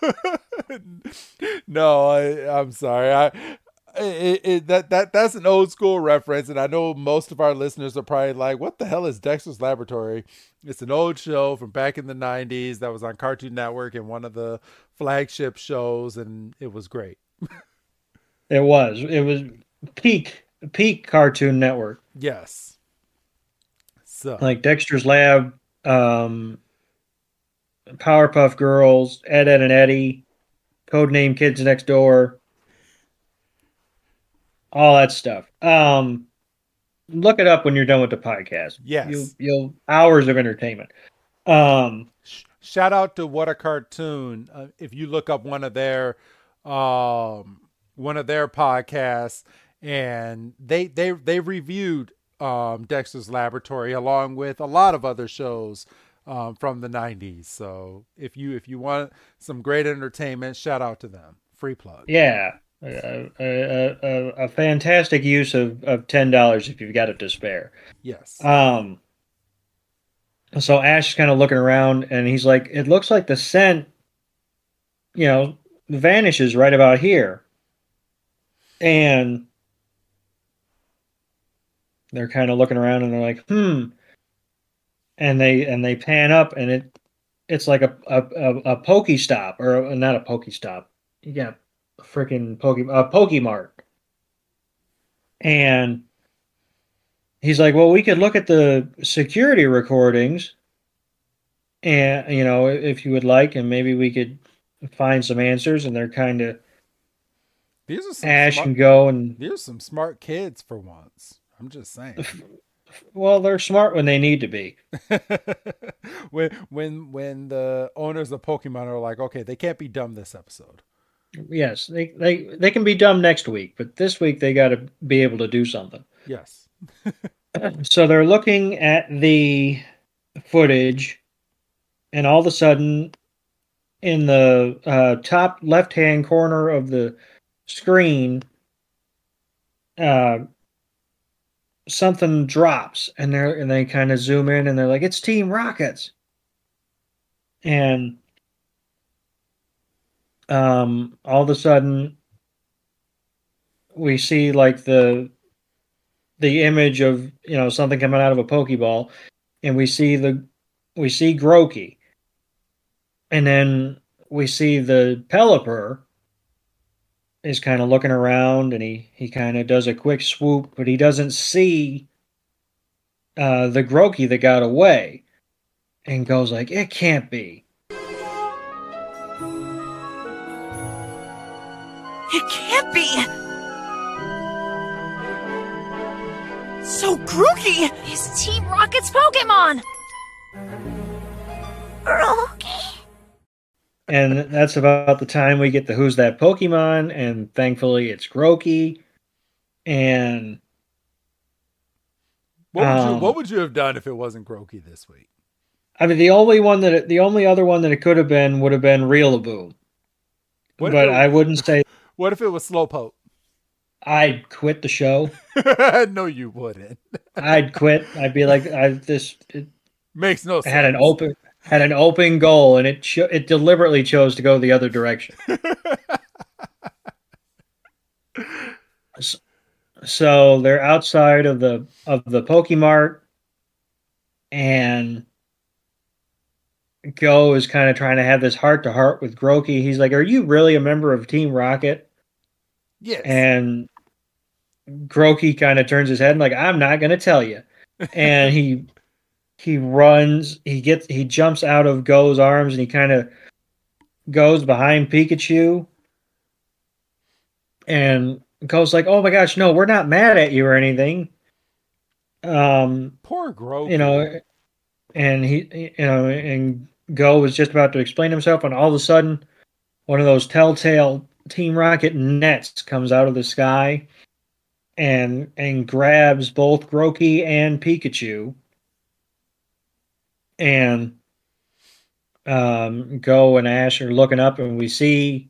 no, I, I'm sorry. I it, it, that that that's an old school reference, and I know most of our listeners are probably like, "What the hell is Dexter's Laboratory?" It's an old show from back in the nineties that was on Cartoon Network and one of the flagship shows, and it was great. It was. It was peak peak Cartoon Network. Yes. So. Like Dexter's Lab, um, Powerpuff Girls, Ed, Ed and Eddie, Codename Kids Next Door, all that stuff. Um, look it up when you're done with the podcast. Yes, you, you'll hours of entertainment. Um, shout out to What a Cartoon. Uh, if you look up one of their, um, one of their podcasts, and they they they reviewed. Um, Dexter's Laboratory, along with a lot of other shows um, from the nineties. So if you if you want some great entertainment, shout out to them. Free plug. Yeah, a, a, a, a fantastic use of, of ten dollars if you've got it to spare. Yes. Um. So Ash is kind of looking around, and he's like, "It looks like the scent, you know, vanishes right about here," and they're kind of looking around and they're like, hmm. And they and they pan up, and it it's like a a, a, a Pokestop, or a, not a Pokestop. You got a freaking Poke a Pokemart. And he's like, well, we could look at the security recordings, and you know, if you would like, and maybe we could find some answers. And they're kind of these are some Ash smart, and Go, and these are some smart kids for once. I'm just saying. Well, they're smart when they need to be. when when when the owners of Pokemon are like, okay, they can't be dumb this episode. Yes, they they, they can be dumb next week, but this week they got to be able to do something. Yes. So they're looking at the footage, and all of a sudden, in the uh, top left-hand corner of the screen, uh, something drops, and they and they kind of zoom in, and they're like, "It's Team Rockets," and um, all of a sudden, we see like the the image of, you know, something coming out of a Pokeball, and we see the we see Groki, And then we see the Pelipper is kind of looking around, and he, he kind of does a quick swoop, but he doesn't see uh, the Groki that got away, and goes like, it can't be. It can't be! So Grookey is Team Rocket's Pokemon! Grookey. And that's about the time we get the Who's That Pokemon, and thankfully it's Groki. And what would, um, you, what would you have done if it wasn't Groki this week? I mean, the only one that it, the only other one that it could have been would have been Rillaboom. What But it, I wouldn't say. What if it was Slowpoke? I'd quit the show. No, you wouldn't. I'd quit. I'd be like, I this it makes no sense. Had an open had an open goal, and it cho- it deliberately chose to go the other direction. so, so they're outside of the of the Pokemart, and Go is kind of trying to have this heart to heart with Groki. He's like, "Are you really a member of Team Rocket?" Yes. And Groki kind of turns his head and like, I'm not going to tell you. And he he runs, he gets, he jumps out of Go's arms, and he kind of goes behind Pikachu. And Go's like, oh my gosh, no, we're not mad at you or anything. Um, Poor Groki. You know, and he, you know, and Go was just about to explain himself, and all of a sudden, one of those telltale Team Rocket nets comes out of the sky and and grabs both Groki and Pikachu. And um, Go and Ash are looking up, and we see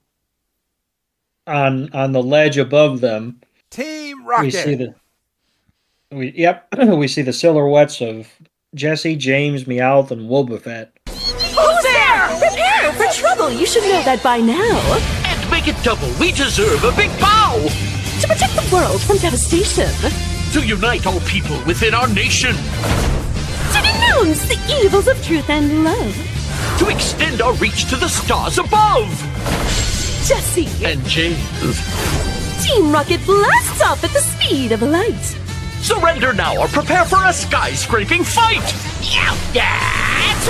on on the ledge above them, Team Rocket. We see the we yep we see the silhouettes of Jessie, James, Meowth, and Wobbuffet. Who's there? Prepare for trouble. You should know that by now. And make it double. We deserve a big bow. To protect the world from devastation. To unite all people within our nation. To denounce the evils of truth and love. To extend our reach to the stars above. Jessie. And James. Team Rocket blasts off at the speed of light. Surrender now or prepare for a sky-scraping fight. Yes!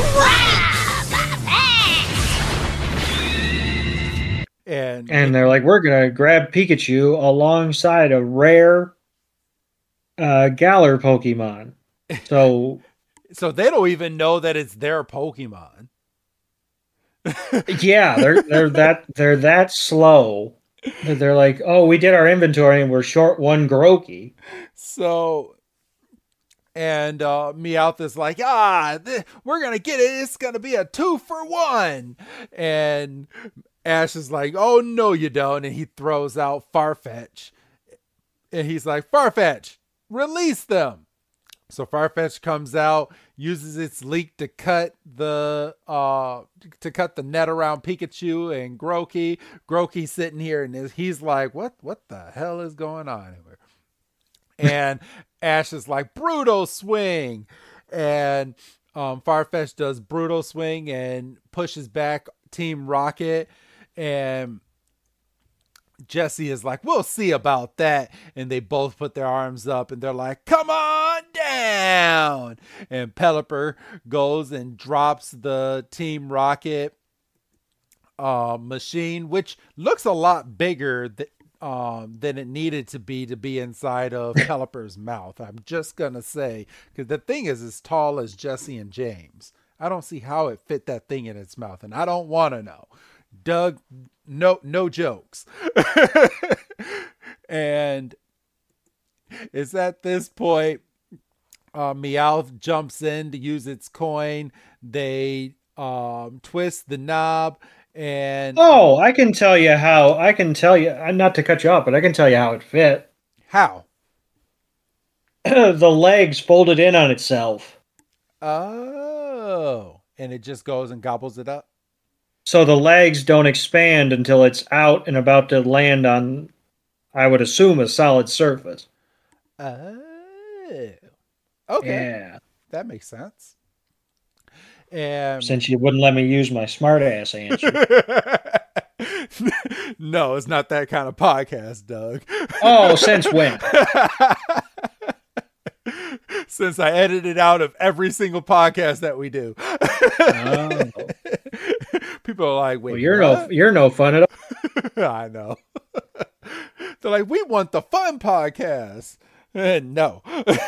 And, and they're like, we're going to grab Pikachu alongside a rare uh, Galar Pokemon. So so they don't even know that it's their Pokemon. Yeah, they're they're that they're that slow. They're like, oh, we did our inventory and we're short one Groki. So, and uh, Meowth is like, ah, th- we're going to get it. It's going to be a two for one. And Ash is like, oh, no, you don't. And he throws out Farfetch. And he's like, Farfetch, release them. So Farfetch comes out, uses its leak to cut the uh, to cut the net around Pikachu and Groki. Groki's sitting here and he's like, what, what the hell is going on here? And Ash is like, Brutal Swing. And um, Farfetch does Brutal Swing and pushes back Team Rocket. And Jessie is like, we'll see about that. And they both put their arms up and they're like, come on down. And Pelipper goes and drops the Team Rocket uh, machine, which looks a lot bigger th- um, than it needed to be to be inside of Pelipper's mouth. I'm just going to say, because the thing is as tall as Jessie and James. I don't see how it fit that thing in its mouth, and I don't want to know. Doug, no, no jokes. And it's at this point, uh, Meowth jumps in to use its coin. They um, twist the knob, and oh, I can tell you how. I can tell you, not to cut you off, but I can tell you how it fit. How? The legs folded in on itself. Oh, and it just goes and gobbles it up. So the legs don't expand until it's out and about to land on, I would assume, a solid surface. Oh. Okay. Yeah. That makes sense. And since you wouldn't let me use my smart ass answer. No, it's not that kind of podcast, Doug. Oh, since when? Since I edited out of every single podcast that we do. Oh. People are like, wait, well, you're what? no you're no fun at all. I know. They're like, we want the fun podcast. And no.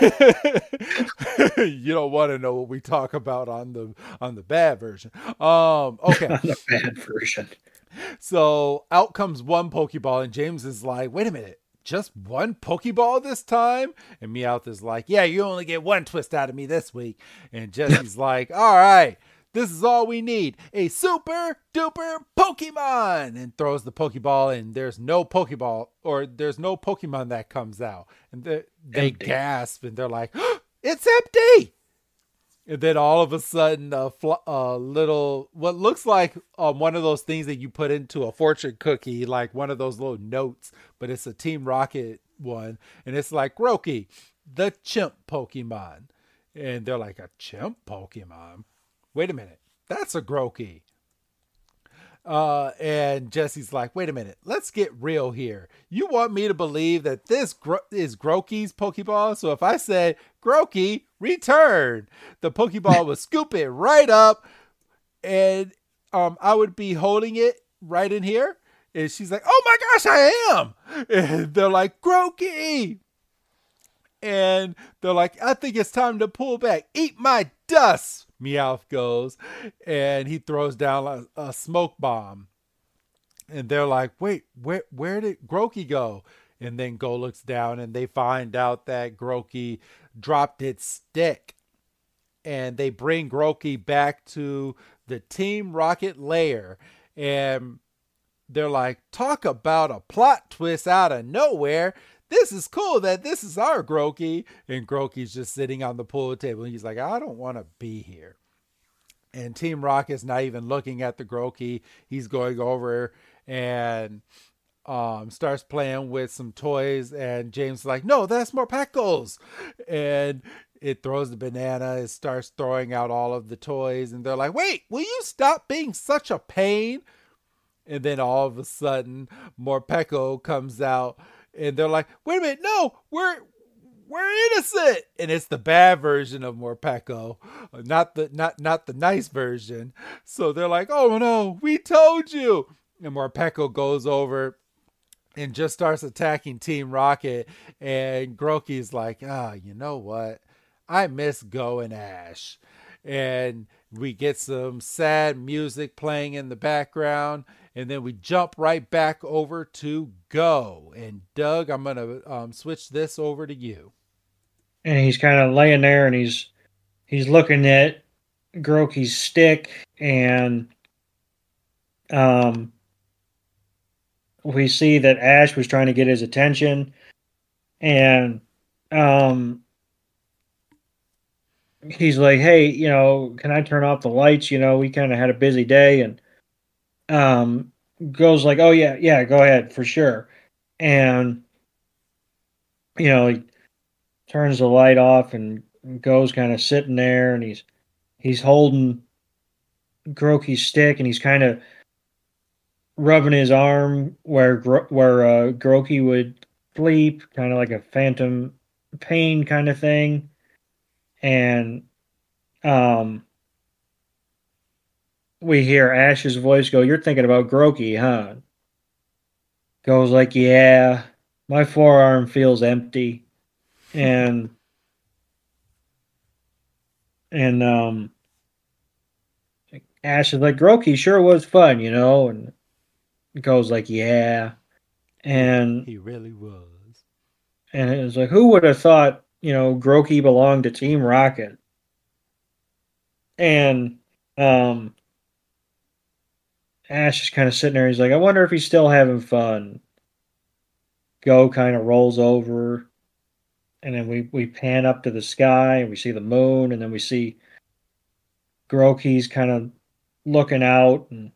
You don't want to know what we talk about on the on the bad version. Um okay. On the bad version. So out comes one Pokeball, and James is like, wait a minute, just one Pokeball this time? And Meowth is like, yeah, you only get one twist out of me this week. And Jesse's like, all right, this is all we need, a super duper Pokemon, and throws the Pokeball, and there's no Pokeball, or there's no Pokemon that comes out. And they, they gasp, and they're like, oh, it's empty. And then all of a sudden, a, fl- a little, what looks like um, one of those things that you put into a fortune cookie, like one of those little notes, but it's a Team Rocket one. And it's like, Grookey, the chimp Pokemon. And they're like, a chimp Pokemon? Wait a minute, that's a Grookey. Uh, and Jesse's like, wait a minute, let's get real here. You want me to believe that this Gro- is Grookey's Pokeball? So if I said, Grookey, return, the Pokeball would scoop it right up, and um, I would be holding it right in here. And she's like, oh my gosh, I am. And they're like, Grookey. And they're like, I think it's time to pull back. Eat my dust. Meowth goes, and he throws down a, a smoke bomb. And they're like, wait, where where did Grookey go? And then Go looks down, and they find out that Grookey dropped its stick. And they bring Grookey back to the Team Rocket lair. And they're like, talk about a plot twist out of nowhere. This is cool that this is our Grookey. And Grookey's just sitting on the pool table. And he's like, I don't want to be here. And Team Rocket's not even looking at the Grookey. He's going over and um, starts playing with some toys. And James is like, no, that's Morpeckos. And it throws the banana. It starts throwing out all of the toys. And they're like, wait, will you stop being such a pain? And then all of a sudden, Morpeko comes out. And they're like, wait a minute, no, we're we're innocent. And it's the bad version of Morpeko, not the not not the nice version. So they're like, oh no, we told you. And Morpeko goes over and just starts attacking Team Rocket. And Grookey's like, ah, you know what? I miss Go and Ash. And we get some sad music playing in the background. And then we jump right back over to Go. And Doug, I'm going to um, switch this over to you. And he's kind of laying there, and he's he's looking at Grookey's stick, and um, we see that Ash was trying to get his attention, and um, he's like, hey, you know, can I turn off the lights? You know, we kind of had a busy day, and um, Go's like, oh, yeah, yeah, go ahead, for sure. And, you know, he turns the light off, and Go's kind of sitting there, and he's he's holding Grookey's stick, and he's kind of rubbing his arm where where uh, Grookey would sleep, kind of like a phantom pain kind of thing. And um, we hear Ash's voice go, you're thinking about Grookey, huh? Go's like, yeah, my forearm feels empty. And and um, Ash is like, Grookey sure was fun, you know? And Go's like, yeah. And he really was. And it was like, who would have thought, you know, Grookey belonged to Team Rocket? And um, Ash is kind of sitting there. He's like, I wonder if he's still having fun. Go kind of rolls over. And then we, we pan up to the sky, and we see the moon, and then we see Grookey's kind of looking out, and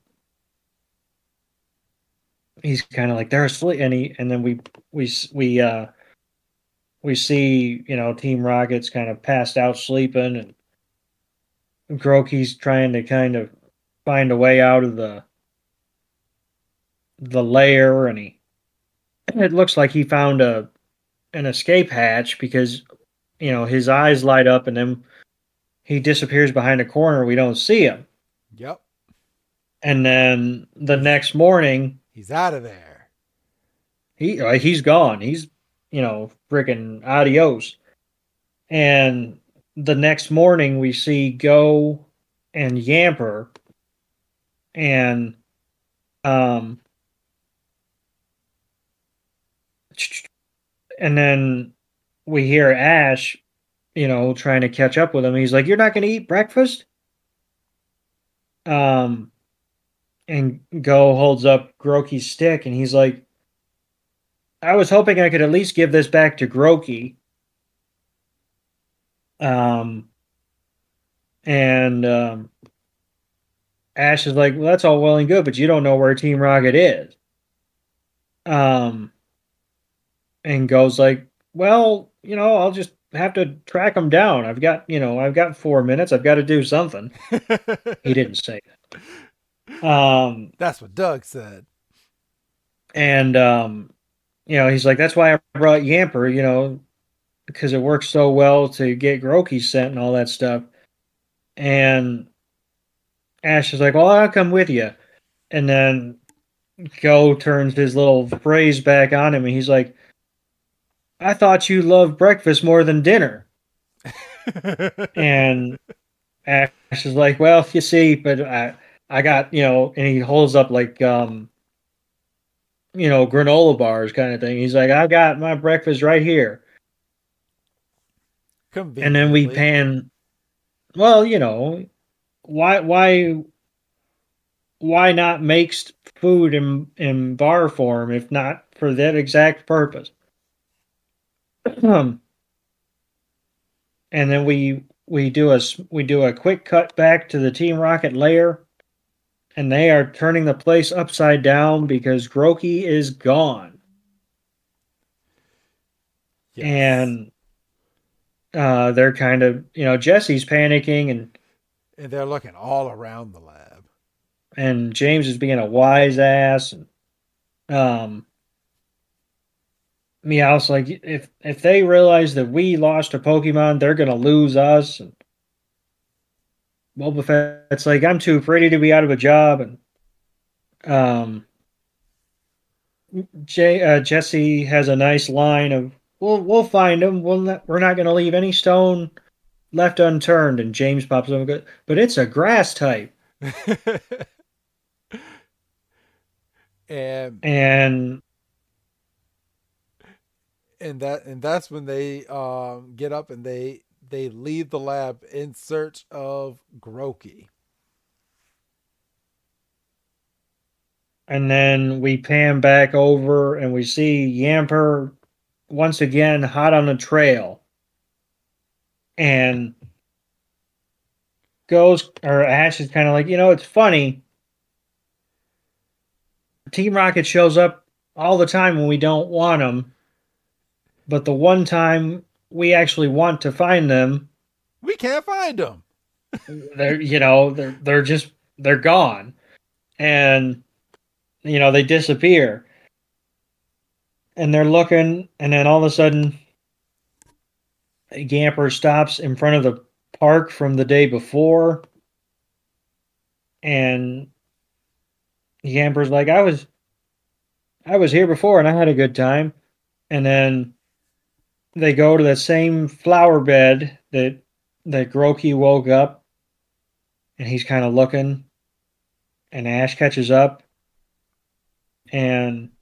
he's kind of like, they're asleep. And he, and then we we we uh we see, you know, Team Rocket's kind of passed out sleeping, and Groki's trying to kind of find a way out of the the lair, and he it looks like he found a an escape hatch because you know his eyes light up and then he disappears behind a corner. We don't see him. Yep. And then the next morning, he's out of there. He uh, he's gone. He's you know freaking adios. And the next morning, we see Go and Yamper, and um, and then we hear Ash, you know, trying to catch up with him. He's like, "You're not going to eat breakfast?" Um, and Go holds up Groki's stick, and he's like, "I was hoping I could at least give this back to Groki." Um, and um, Ash is like, "Well, that's all well and good, but you don't know where Team Rocket is." Um, and Go's like, "Well, you know, I'll just have to track them down. I've got, you know, I've got four minutes. I've got to do something." He didn't say that. Um, That's what Doug said. And, um, you know, he's like, "That's why I brought Yamper, you know, because it works so well to get Groki sent and all that stuff." And Ash is like, "Well, I'll come with you." And then Go turns his little phrase back on him, and he's like, "I thought you loved breakfast more than dinner." And Ash is like, "Well, you see, but I, I got, you know," and he holds up like, um, you know, granola bars kind of thing. He's like, "I got my breakfast right here." And then we pan. Well, you know, why, why, why not make food in in bar form if not for that exact purpose? Um, and then we we do a we do a quick cut back to the Team Rocket lair, and they are turning the place upside down because Groki is gone. Yes. And uh, they're kind of, you know, Jesse's panicking, and and they're looking all around the lab. And James is being a wise ass. And, um, Meowth's like, if if they realize that we lost a Pokemon, they're gonna lose us. And Boba Fett's like, "I'm too pretty to be out of a job." And um, Jay, uh, Jesse has a nice line of, "We'll we'll find them. We'll not, we're not gonna leave any stone left unturned." And James pops up and goes, "But it's a grass type." and and and that and that's when they um get up and they they leave the lab in search of Groki. And then we pan back over and we see Yamper once again hot on the trail. And goes, or Ash is kind of like, "You know, it's funny. Team Rocket shows up all the time when we don't want them. But the one time we actually want to find them, we can't find them. They're, you know, they're, they're just, they're gone. And, you know, they disappear. And they're looking, and then all of a sudden, Yamper stops in front of the park from the day before. And Yamper's like, I was, I was here before and I had a good time." And then they go to the same flower bed that that Groki woke up, and he's kind of looking, and Ash catches up, and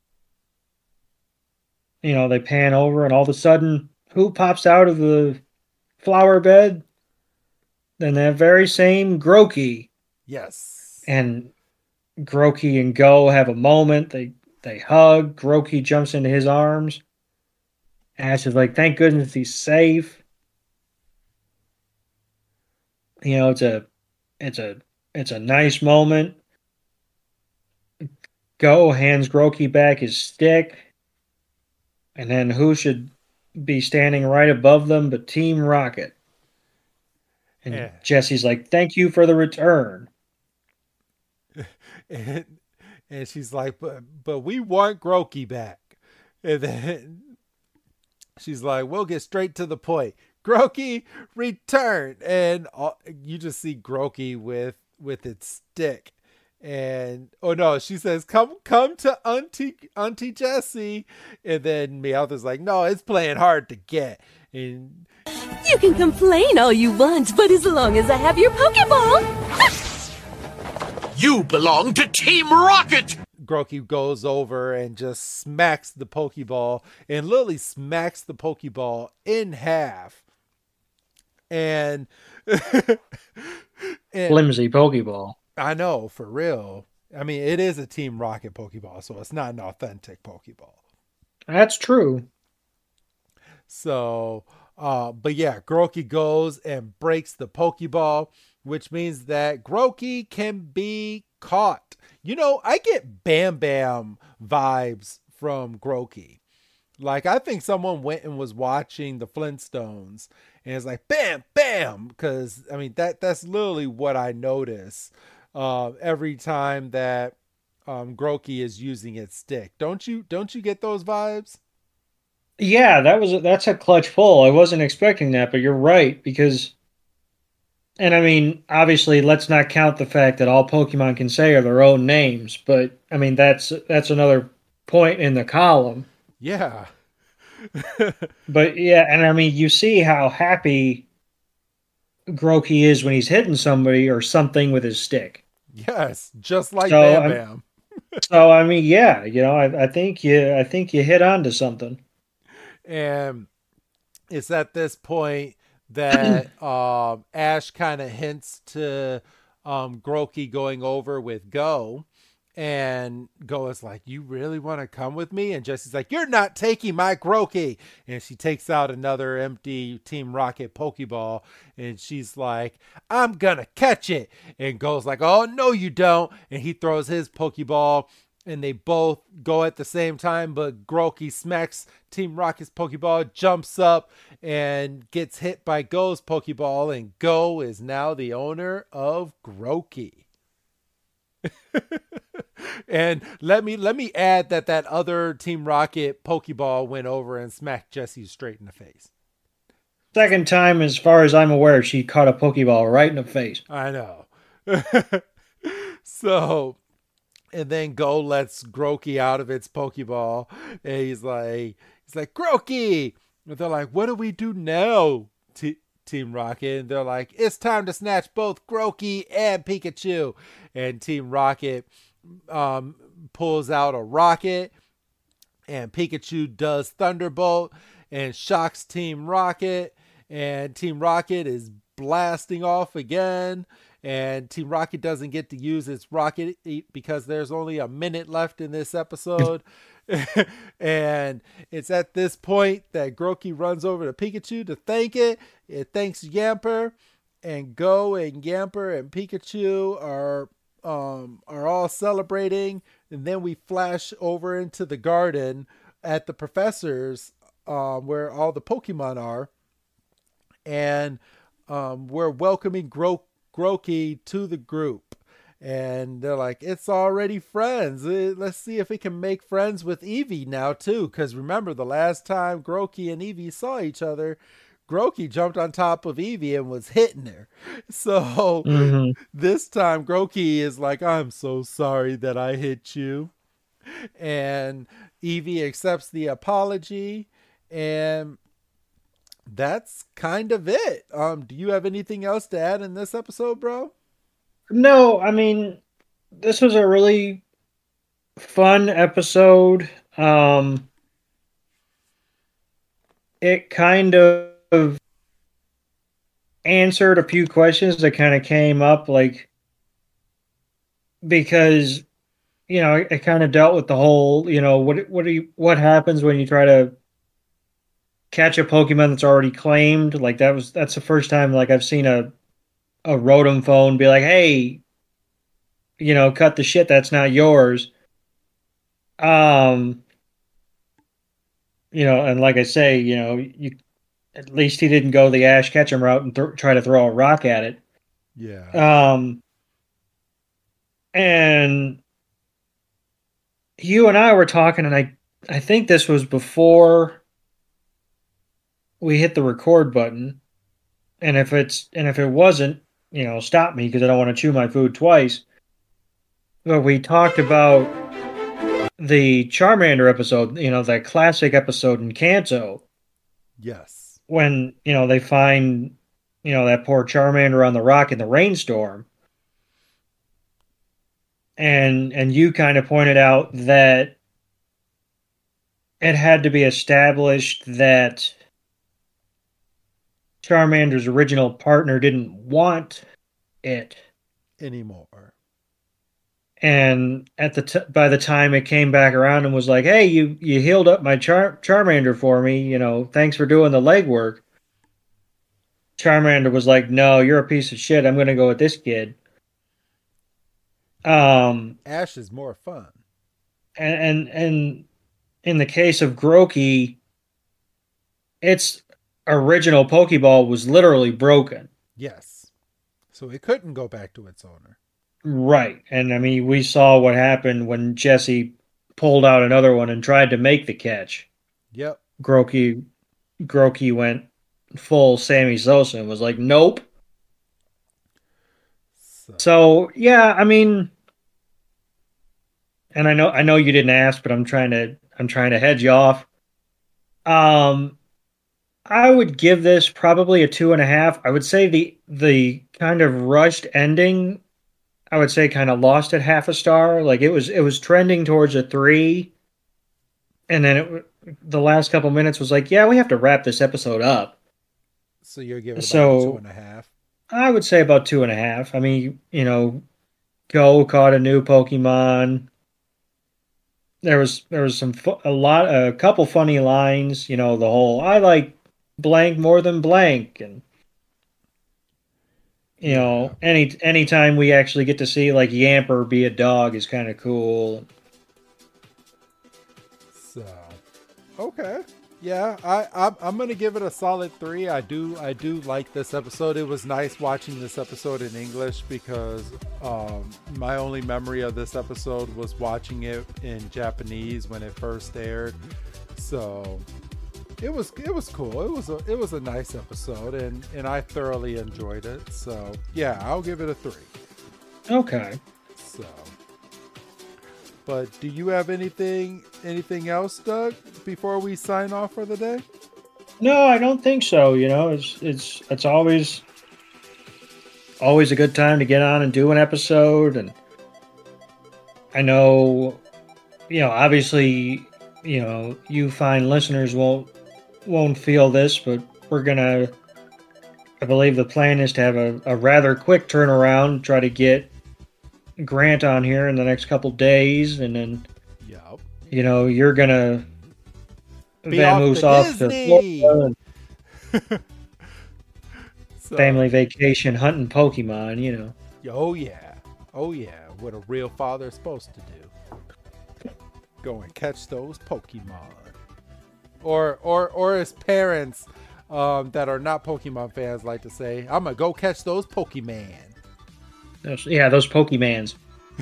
you know, they pan over, and all of a sudden, who pops out of the flower bed? Then that very same Groki. Yes. And Groki and Go have a moment. They they hug. Groki jumps into his arms. Ash is like, "Thank goodness he's safe." You know, it's a it's a it's a nice moment. Go hands Groki back his stick. And then who should be standing right above them but Team Rocket? And yeah. Jesse's like, thank you for the return. and, and she's like, but, but we want Groki back. And then she's like, we'll get straight to the point. Groki, return. And all, you just see Groki with, with its stick. And, oh no, she says, come, come to Auntie, Auntie Jessie. And then Meowth's like, no, it's playing hard to get. And you can complain all you want, but as long as I have your Pokeball. You belong to Team Rocket! Groki goes over and just smacks the Pokeball, and Lily smacks the Pokeball in half. And, and flimsy Pokeball. I know, for real. I mean, it is a Team Rocket Pokeball, so it's not an authentic Pokeball. That's true. So, uh, but yeah, Groki goes and breaks the Pokeball, which means that Groki can be caught. You know, I get Bam Bam vibes from Groki. Like, I think someone went and was watching the Flintstones and it's like, bam, bam. Because, I mean, that that's literally what I notice uh, every time that um, Groki is using its stick. Don't you, don't you get those vibes? Yeah, that was a, that's a clutch pull. I wasn't expecting that, but you're right, because, and I mean, obviously, let's not count the fact that all Pokemon can say are their own names, but I mean, that's that's another point in the column. Yeah. But yeah, and I mean, you see how happy Groki is when he's hitting somebody or something with his stick. Yes, just like so, Bam Bam. So I mean, yeah, you know, I, I think you, I think you hit on to something. And it's at this point that um, Ash kind of hints to um, Groki going over with Go. And Go is like, you really want to come with me? And Jessie's like, you're not taking my Groki. And she takes out another empty Team Rocket Pokeball. And she's like, I'm going to catch it. And Go's like, oh, no, you don't. And he throws his Pokeball. And they both go at the same time, but Groki smacks Team Rocket's Pokeball, jumps up, and gets hit by Go's Pokeball, and Go is now the owner of Groki. And let me let me add that that other Team Rocket Pokeball went over and smacked Jessie straight in the face. Second time, as far as I'm aware, she caught a Pokeball right in the face. I know. So... And then Go lets Groki out of its Pokeball. And he's like, he's like, Groki! And they're like, what do we do now, T- Team Rocket? And they're like, it's time to snatch both Groki and Pikachu. And Team Rocket um, pulls out a rocket. And Pikachu does Thunderbolt and shocks Team Rocket. And Team Rocket is blasting off again. And Team Rocket doesn't get to use its rocket because there's only a minute left in this episode. And it's at this point that Groki runs over to Pikachu to thank it. It thanks Yamper, and Go and Yamper and Pikachu are um, are all celebrating. And then we flash over into the garden at the professor's um, where all the Pokemon are. And um, we're welcoming Groki. Groki to the group, and they're like, it's already friends. Let's see if we can make friends with Eevee now too, because remember the last time Groki and Eevee saw each other, Groki jumped on top of Eevee and was hitting her. So mm-hmm. This time Groki is like, I'm so sorry that I hit you, and Eevee accepts the apology, and that's kind of it. Um, do you have anything else to add in this episode, bro? No, I mean, this was a really fun episode. Um, it kind of answered a few questions that kind of came up, like, because, you know, it, it kind of dealt with the whole, you know, what, what do you, what happens when you try to catch a Pokemon that's already claimed. Like that was that's the first time like I've seen a a Rotom phone be like, hey, you know, cut the shit, that's not yours. Um you know, and like I say, you know, you at least he didn't go the Ash Ketchum route and th- try to throw a rock at it. Yeah. Um, and you and I were talking, and I, I think this was before we hit the record button. And if it's and if it wasn't, you know, stop me because I don't want to chew my food twice. But we talked about the Charmander episode, you know, that classic episode in Kanto. Yes. When, you know, they find, you know, that poor Charmander on the rock in the rainstorm. And and you kind of pointed out that it had to be established that Charmander's original partner didn't want it anymore. And at the t- by the time it came back around and was like, "Hey, you you healed up my Char- Charmander for me, you know, thanks for doing the legwork." Charmander was like, "No, you're a piece of shit. I'm going to go with this kid." Um, Ash is more fun. And and and in the case of Grookey, its original Pokeball was literally broken. Yes. So it couldn't go back to its owner. Right. And I mean, we saw what happened when Jesse pulled out another one and tried to make the catch. Yep. Grookey, Grookey went full Sammy Sosa and was like, nope. So. so, yeah, I mean, and I know, I know you didn't ask, but I'm trying to, I'm trying to hedge you off. Um, I would give this probably a two and a half. I would say the, the kind of rushed ending, I would say kind of lost at half a star. Like it was, it was trending towards a three. And then it, the last couple minutes was like, yeah, we have to wrap this episode up. So you're giving it so, about two and a half? I would say about two and a half. I mean, you know, Go caught a new Pokemon. There was, there was some, a lot, a couple funny lines, you know, the whole, I like blank more than blank. And, you know, any anytime we actually get to see like Yamper be a dog is kind of cool. So, okay, yeah, I I'm, I'm gonna give it a solid three. I do I do like this episode. It was nice watching this episode in English because um, my only memory of this episode was watching it in Japanese when it first aired. So. It was it was cool. It was a it was a nice episode, and, and I thoroughly enjoyed it. So yeah, I'll give it a three. Okay. So, but do you have anything anything else, Doug, before we sign off for the day? No, I don't think so. You know, it's it's it's always always a good time to get on and do an episode, and I know, you know, obviously, you know, you fine listeners won't. won't feel this, but we're gonna, I believe the plan is to have a, a rather quick turnaround, try to get Grant on here in the next couple days, and then yep. you know, you're gonna vamoose off, off to Florida and so, family vacation hunting Pokemon, you know. Oh yeah. Oh yeah, what a real father is supposed to do. Go and catch those Pokemon. Or, or, or as parents um, that are not Pokemon fans like to say, I'm gonna go catch those Pokemon. Those, yeah, those Pokemans.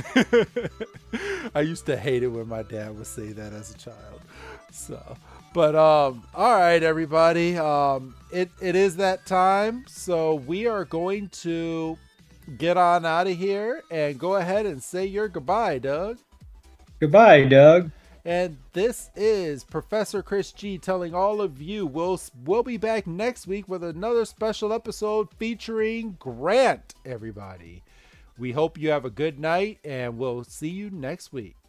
I used to hate it when my dad would say that as a child. So, but um, all right, everybody, um, it it is that time. So we are going to get on out of here and go ahead and say your goodbye, Doug. Goodbye, Doug. And this is Professor Chris G telling all of you we'll, we'll be back next week with another special episode featuring Grant, everybody. We hope you have a good night, and we'll see you next week.